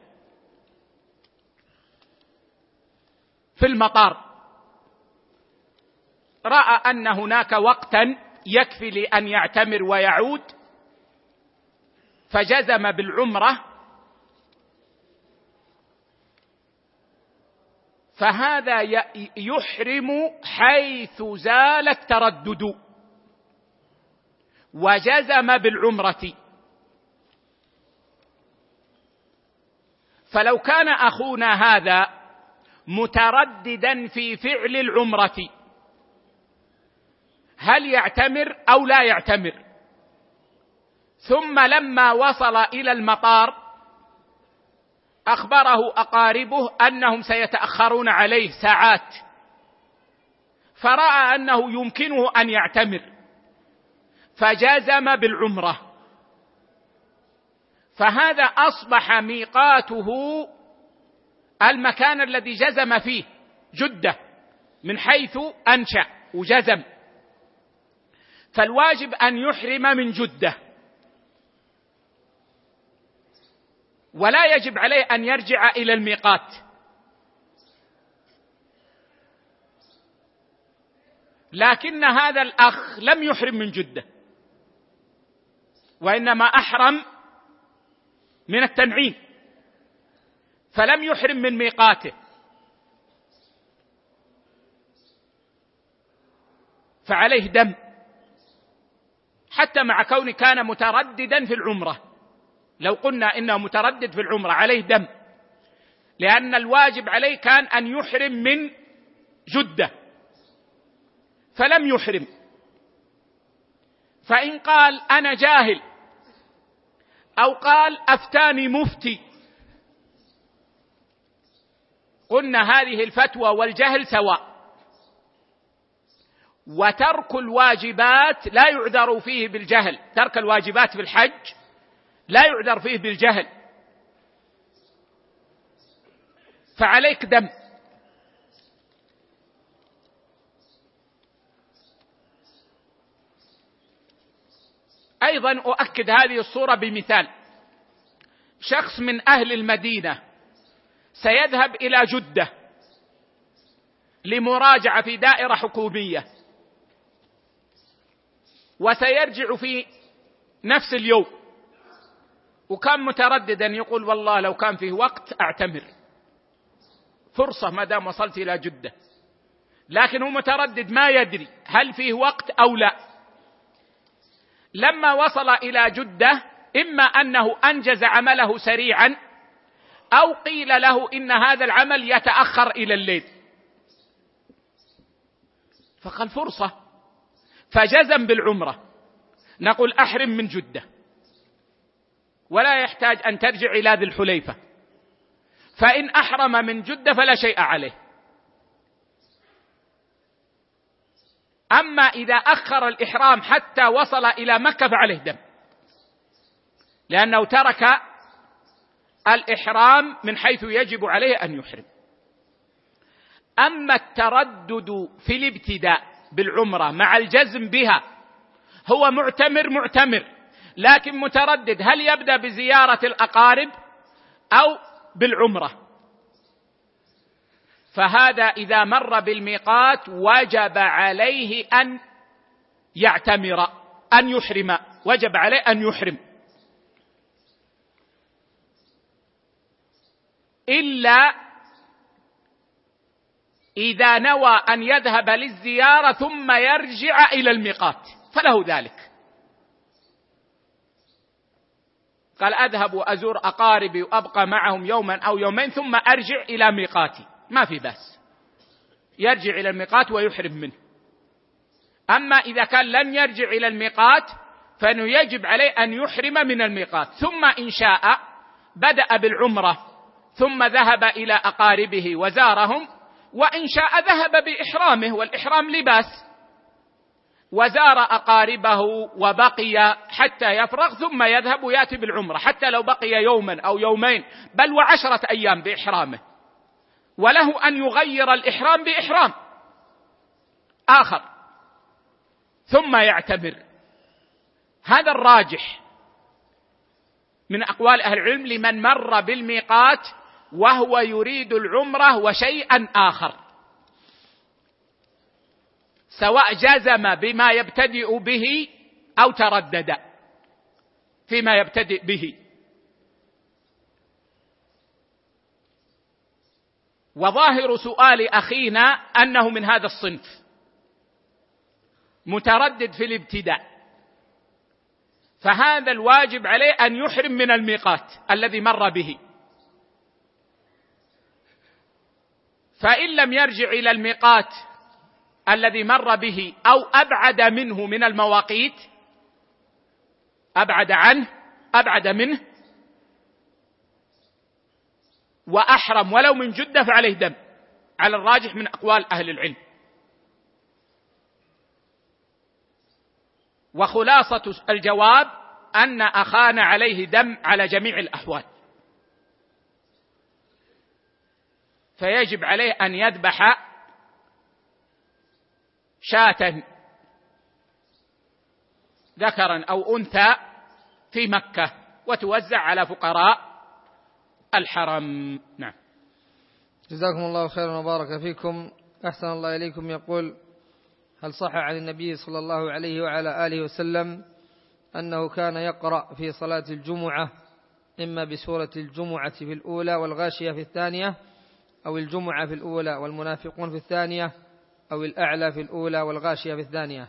في المطار، رأى أن هناك وقتا يكفي لأن يعتمر ويعود فجزم بالعمرة، فهذا يحرم حيث زال التردد وجزم بالعمرة. فلو كان أخونا هذا مترددا في فعل العمرة هل يعتمر أو لا يعتمر، ثم لما وصل إلى المطار أخبره أقاربه أنهم سيتأخرون عليه ساعات، فرأى أنه يمكنه أن يعتمر فجزم بالعمرة، فهذا أصبح ميقاته المكان الذي جزم فيه جدة من حيث أنشأ وجزم، فالواجب أن يحرم من جدة، ولا يجب عليه أن يرجع إلى الميقات. لكن هذا الأخ لم يحرم من جدة، وإنما أحرم من التنعيم، فلم يحرم من ميقاته، فعليه دم، حتى مع كونه كان مترددا في العمرة. لو قلنا إنه متردد في العمرة عليه دم، لأن الواجب عليه كان أن يحرم من جدة فلم يحرم. فإن قال أنا جاهل أو قال أفتاني مفتي، قلنا هذه الفتوى والجهل سواء، وترك الواجبات لا يعذر فيه بالجهل، ترك الواجبات في الحج لا يعذر فيه بالجهل، فعليك دم. أيضا أؤكد هذه الصورة بمثال. شخص من أهل المدينة سيذهب إلى جدة لمراجعة في دائرة حكومية، وسيرجع في نفس اليوم، وكان مترددا يقول والله لو كان فيه وقت أعتمر، فرصة ما دام وصلت إلى جدة، لكن هو متردد ما يدري هل فيه وقت أو لا. لما وصل إلى جدة إما أنه أنجز عمله سريعا، أو قيل له إن هذا العمل يتأخر إلى الليل، فقال فرصة، فجزم بالعمرة. نقول أحرم من جدة ولا يحتاج أن ترجع إلى ذي الحليفة، فإن أحرم من جدة فلا شيء عليه. أما إذا أخر الإحرام حتى وصل إلى مكة فعليه دم، لأنه ترك الإحرام من حيث يجب عليه أن يحرم. أما التردد في الابتداء بالعمرة مع الجزم بها، هو معتمر لكن متردد هل يبدأ بزيارة الأقارب أو بالعمرة، فهذا إذا مر بالميقات وجب عليه أن يعتمر، أن يحرم، وجب عليه أن يحرم، إلا إذا نوى أن يذهب للزيارة ثم يرجع إلى الميقات فله ذلك. قال أذهب وأزور أقاربي وأبقى معهم يوما أو يومين ثم أرجع إلى ميقاتي، ما في بأس، يرجع إلى الميقات ويحرم منه. أما إذا كان لن يرجع إلى الميقات فإنه يجب عليه أن يحرم من الميقات، ثم إن شاء بدأ بالعمرة ثم ذهب إلى أقاربه وزارهم، وإن شاء ذهب بإحرامه، والإحرام لباس، وزار أقاربه وبقي حتى يفرغ ثم يذهب ويأتي بالعمرة، حتى لو بقي يوما أو يومين بل و10 أيام بإحرامه، وله أن يغير الإحرام بإحرام آخر ثم يعتمر. هذا الراجح من أقوال أهل العلم لمن مر بالميقات وهو يريد العمرة وشيئا آخر، سواء جزم بما يبتدئ به أو تردد فيما يبتدئ به. وظاهر سؤال أخينا أنه من هذا الصنف، متردد في الابتداء، فهذا الواجب عليه أن يحرم من الميقات الذي مر به، فإن لم يرجع إلى الميقات الذي مر به أو أبعد منه من المواقيت، أبعد منه وأحرم ولو من جدة فعليه دم، على الراجح من أقوال أهل العلم. وخلاصة الجواب أن أخانا عليه دم على جميع الأحوال، فيجب عليه أن يذبح شاة ذكرا أو أنثى في مكة وتوزع على فقراء الحرم. نعم. جزاكم الله خيرا وبارك فيكم. أحسن الله إليكم. يقول: هل صح عن النبي صلى الله عليه وعلى آله وسلم أنه كان يقرأ في صلاة الجمعة إما بسورة الجمعة في الأولى والغاشية في الثانية، أو الجمعة في الأولى والمنافقون في الثانية، أو الأعلى في الأولى والغاشية في الثانية؟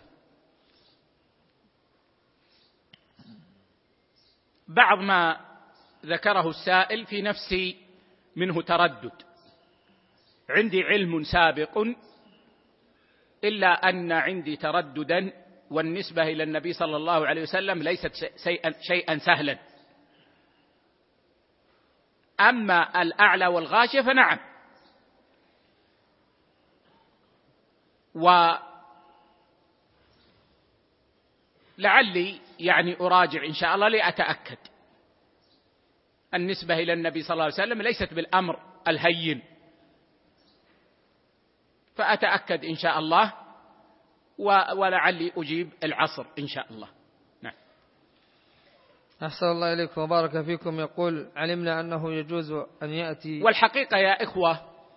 بعض ما ذكره السائل في نفسي منه تردد، عندي علم سابق، إلا أن عندي ترددا، والنسبة إلى النبي صلى الله عليه وسلم ليست شيئا سهلا. أما الأعلى والغاشية فنعم، ولعلي أراجع إن شاء الله لأتأكد. النسبة إلى النبي صلى الله عليه وسلم ليست بالأمر الهين، فأتأكد إن شاء الله ولعلي أجيب العصر إن شاء الله. نعم. أحسن الله إليكم وبارك فيكم. يقول: علمنا أنه يجوز أن يأتي. والحقيقة يا إخوة،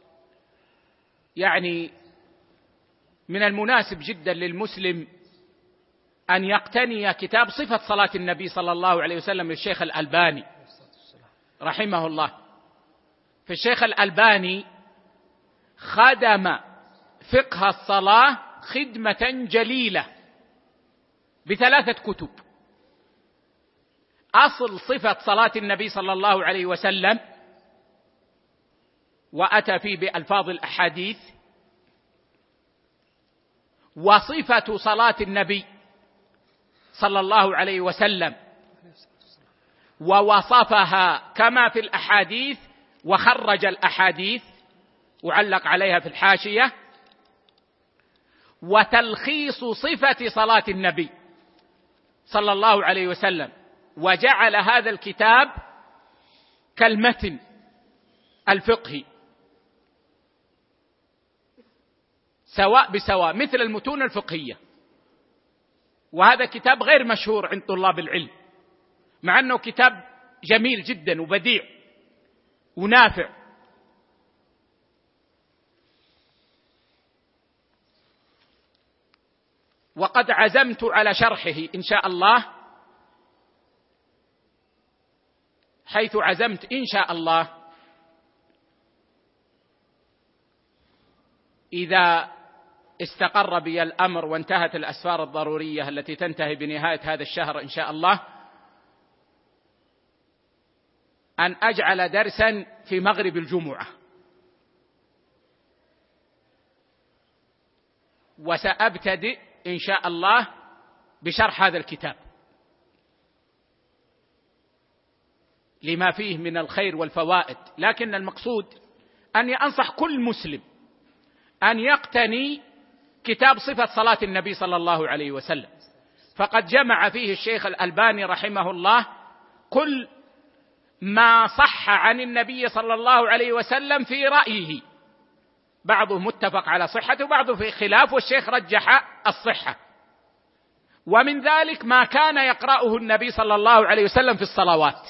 يعني من المناسب جدا للمسلم أن يقتني كتاب صفة صلاة النبي صلى الله عليه وسلم للشيخ الألباني رحمه الله. فالشيخ الألباني خدم فقه الصلاة خدمة جليلة ب3 كتب: أصل صفة صلاة النبي صلى الله عليه وسلم، وأتى فيه بألفاظ الأحاديث، وصفة صلاة النبي صلى الله عليه وسلم ووصفها كما في الأحاديث وخرج الأحاديث وعلق عليها في الحاشية، وتلخيص صفة صلاة النبي صلى الله عليه وسلم، وجعل هذا الكتاب كالمتن الفقهي سواء بسواء مثل المتون الفقهية. وهذا كتاب غير مشهور عند طلاب العلم، مع أنه كتاب جميل جدا وبديع ونافع. وقد عزمت على شرحه إن شاء الله، حيث عزمت إن شاء الله إذا استقر بي الأمر وانتهت الأسفار الضرورية التي تنتهي بنهاية هذا الشهر إن شاء الله، أن أجعل درسا في مغرب الجمعة، وسأبتدئ إن شاء الله بشرح هذا الكتاب لما فيه من الخير والفوائد. لكن المقصود أني أنصح كل مسلم أن يقتني كتاب صفة صلاة النبي صلى الله عليه وسلم، فقد جمع فيه الشيخ الألباني رحمه الله كل ما صح عن النبي صلى الله عليه وسلم في رأيه، بعضه متفق على صحته وبعضه في خلاف، والشيخ رجح الصحة. ومن ذلك ما كان يقرأه النبي صلى الله عليه وسلم في الصلوات،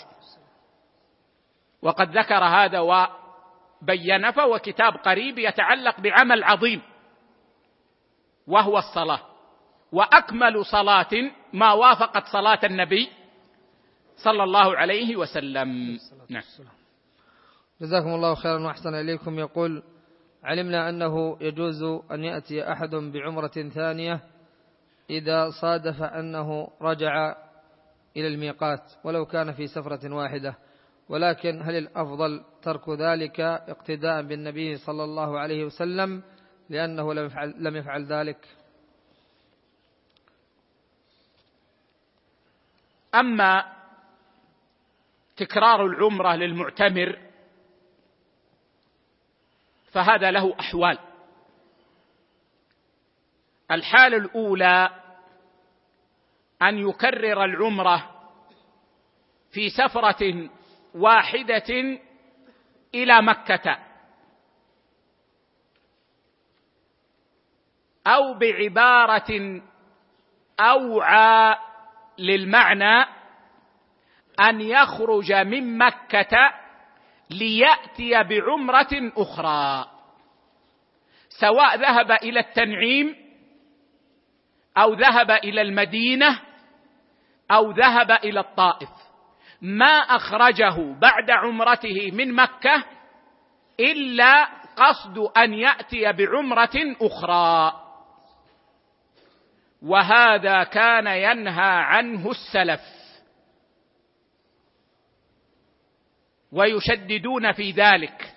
وقد ذكر هذا وبين، فهو كتاب قريب يتعلق بعمل عظيم وهو الصلاة، وأكمل صلاة ما وافقت صلاة النبي صلى الله عليه وسلم. نعم. جزاكم الله خيرا وأحسن إليكم. يقول: علمنا أنه يجوز أن يأتي أحد بعمرة ثانية إذا صادف أنه رجع إلى الميقات ولو كان في سفرة واحدة، ولكن هل الأفضل ترك ذلك اقتداء بالنبي صلى الله عليه وسلم لأنه لم يفعل ذلك؟ أما تكرار العمرة للمعتمر فهذا له أحوال. الحالة الأولى أن يكرر العمرة في سفرة واحدة إلى مكة، أو بعبارة أوعى للمعنى أن يخرج من مكة ليأتي بعمرة أخرى، سواء ذهب إلى التنعيم أو ذهب إلى المدينة أو ذهب إلى الطائف، ما أخرجه بعد عمرته من مكة إلا قصد أن يأتي بعمرة أخرى. وهذا كان ينهى عنه السلف ويشددون في ذلك،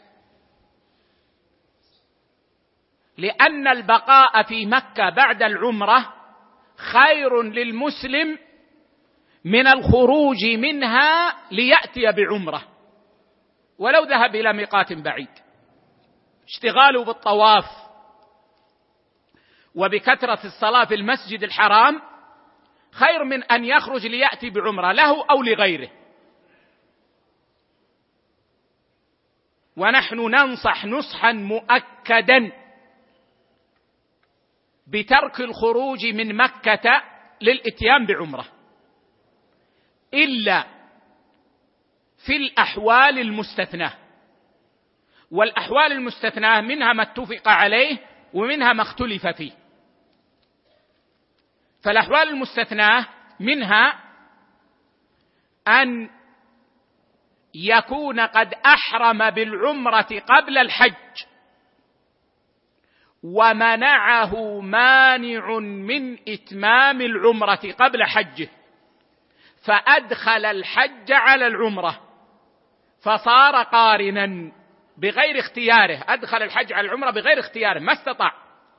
لأن البقاء في مكة بعد العمرة خير للمسلم من الخروج منها ليأتي بعمرة ولو ذهب إلى ميقات بعيد. اشتغاله بالطواف وبكثرة الصلاة في المسجد الحرام خير من أن يخرج ليأتي بعمرة له أو لغيره. ونحن ننصح نصحا مؤكدا بترك الخروج من مكة للإتيان بعمرة، إلا في الأحوال المستثناة، والأحوال المستثناة منها ما اتفق عليه ومنها ما اختلف فيه. فالأحوال المستثناة منها أن يكون قد أحرم بالعمرة قبل الحج ومنعه مانع من إتمام العمرة قبل حجه، فأدخل الحج على العمرة فصار قارنا بغير اختياره، أدخل الحج على العمرة بغير اختياره، ما استطاع،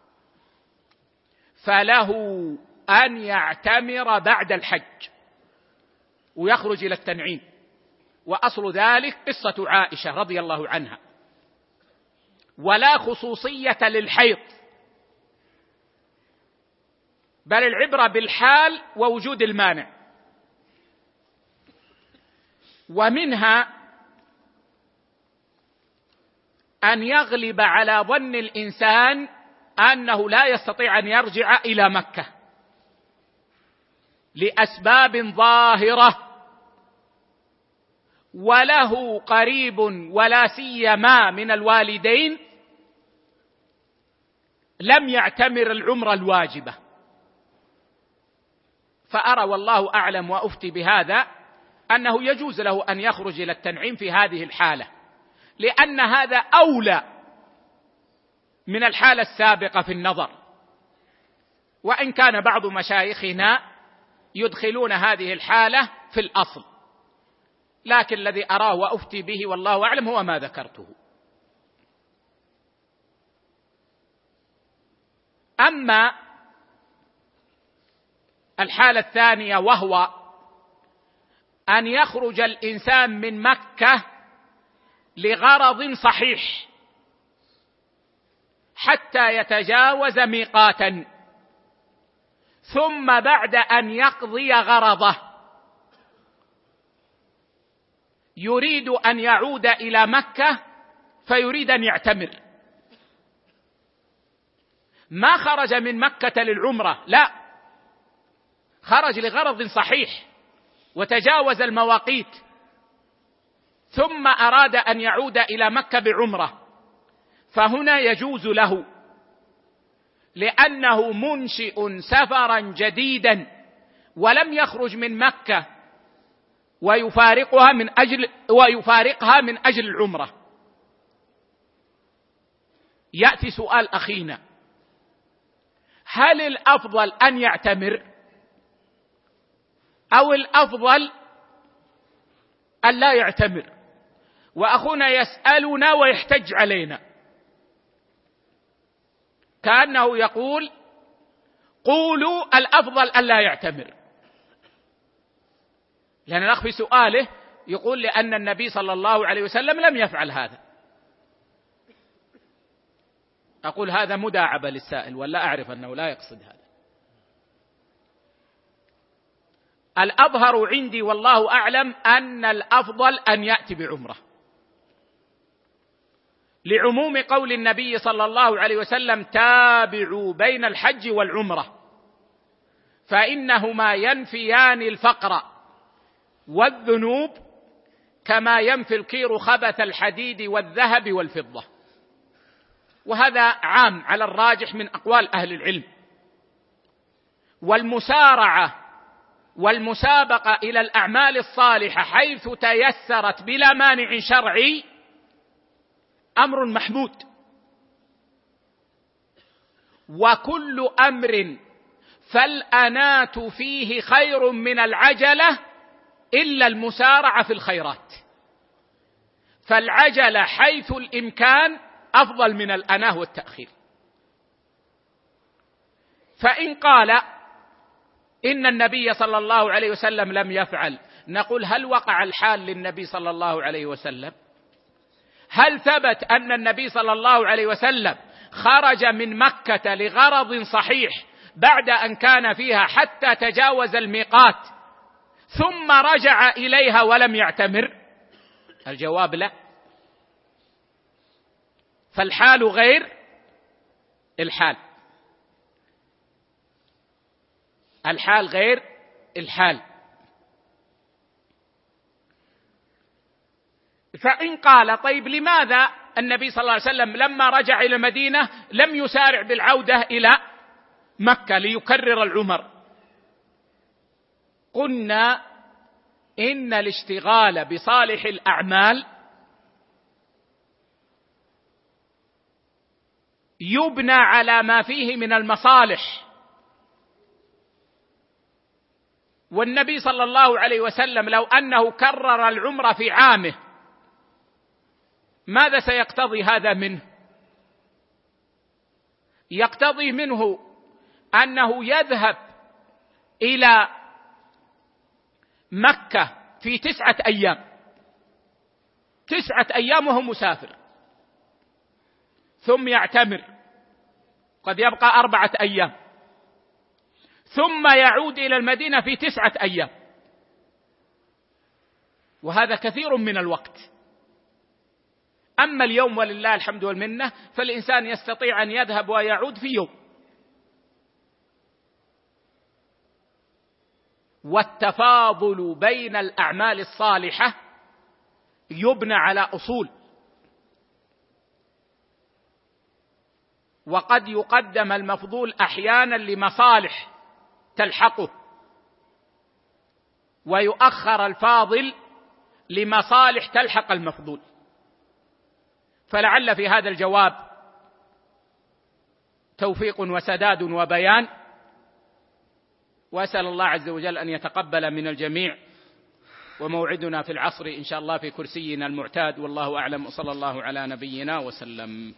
فله أن يعتمر بعد الحج ويخرج إلى التنعيم. وأصل ذلك قصة عائشة رضي الله عنها. ولا خصوصية للحيض، بل العبرة بالحال ووجود المانع. ومنها أن يغلب على ظن الإنسان أنه لا يستطيع أن يرجع إلى مكة لأسباب ظاهرة، وله قريب ولا سيما من الوالدين لم يعتمر العمرة الواجبة. فأرى والله أعلم وأفتي بهذا أنه يجوز له أن يخرج إلى التنعيم في هذه الحالة، لأن هذا أولى من الحالة السابقة في النظر، وإن كان بعض مشايخنا يدخلون هذه الحالة في الأصل، لكن الذي أراه وأفتي به والله أعلم هو ما ذكرته. أما الحالة الثانية وهو أن يخرج الإنسان من مكة لغرض صحيح حتى يتجاوز ميقاتا، ثم بعد أن يقضي غرضه يريد أن يعود إلى مكة فيريد أن يعتمر، ما خرج من مكة للعمرة، لا، خرج لغرض صحيح وتجاوز المواقيت، ثم أراد أن يعود إلى مكة بعمرة، فهنا يجوز له لأنه منشئ سفرا جديدا ولم يخرج من مكة ويفارقها من أجل العمرة. يأتي سؤال أخينا: هل الأفضل أن يعتمر أو الأفضل أن لا يعتمر؟ وأخونا يسألنا ويحتج علينا كأنه يقول: قولوا الأفضل أن لا يعتمر، لأن الأخ في سؤاله يقول لأن النبي صلى الله عليه وسلم لم يفعل هذا. أقول هذا مداعبة للسائل، ولا أعرف أنه لا يقصد هذا. الأظهر عندي والله أعلم أن الأفضل أن يأتي بعمرة، لعموم قول النبي صلى الله عليه وسلم: تابعوا بين الحج والعمرة، فإنهما ينفيان الفقر والذنوب كما ينفي الكير خبث الحديد والذهب والفضة. وهذا عام على الراجح من أقوال أهل العلم. والمسارعة والمسابقة إلى الأعمال الصالحة حيث تيسرت بلا مانع شرعي أمر محمود، وكل أمر فالأنات فيه خير من العجلة إلا المسارعة في الخيرات، فالعجلة حيث الإمكان أفضل من الأناه والتأخير. فإن قال إن النبي صلى الله عليه وسلم لم يفعل، نقول: هل وقع الحال للنبي صلى الله عليه وسلم؟ هل ثبت أن النبي صلى الله عليه وسلم خرج من مكة لغرض صحيح بعد أن كان فيها حتى تجاوز الميقات ثم رجع إليها ولم يعتمر؟ الجواب لا. فالحال غير الحال، الحال غير الحال. فإن قال طيب لماذا النبي صلى الله عليه وسلم لما رجع إلى المدينة لم يسارع بالعودة إلى مكة ليكرر العمر؟ قلنا إن الاشتغال بصالح الأعمال يبنى على ما فيه من المصالح، والنبي صلى الله عليه وسلم لو أنه كرر العمر في عامه ماذا سيقتضي هذا منه؟ يقتضي منه أنه يذهب إلى مكة في 9 أيام، 9 أيام وهو مسافر، ثم يعتمر قد يبقى 4 أيام، ثم يعود إلى المدينة في 9 أيام، وهذا كثير من الوقت. أما اليوم ولله الحمد والمنة فالإنسان يستطيع أن يذهب ويعود في يوم. والتفاضل بين الأعمال الصالحة يبنى على أصول، وقد يقدم المفضول أحيانا لمصالح تلحقه، ويؤخر الفاضل لمصالح تلحق المفضول. فلعل في هذا الجواب توفيق وسداد وبيان، وأسأل الله عز وجل أن يتقبل من الجميع، وموعدنا في العصر إن شاء الله في كرسينا المعتاد، والله أعلم، وصلى الله على نبينا وسلم.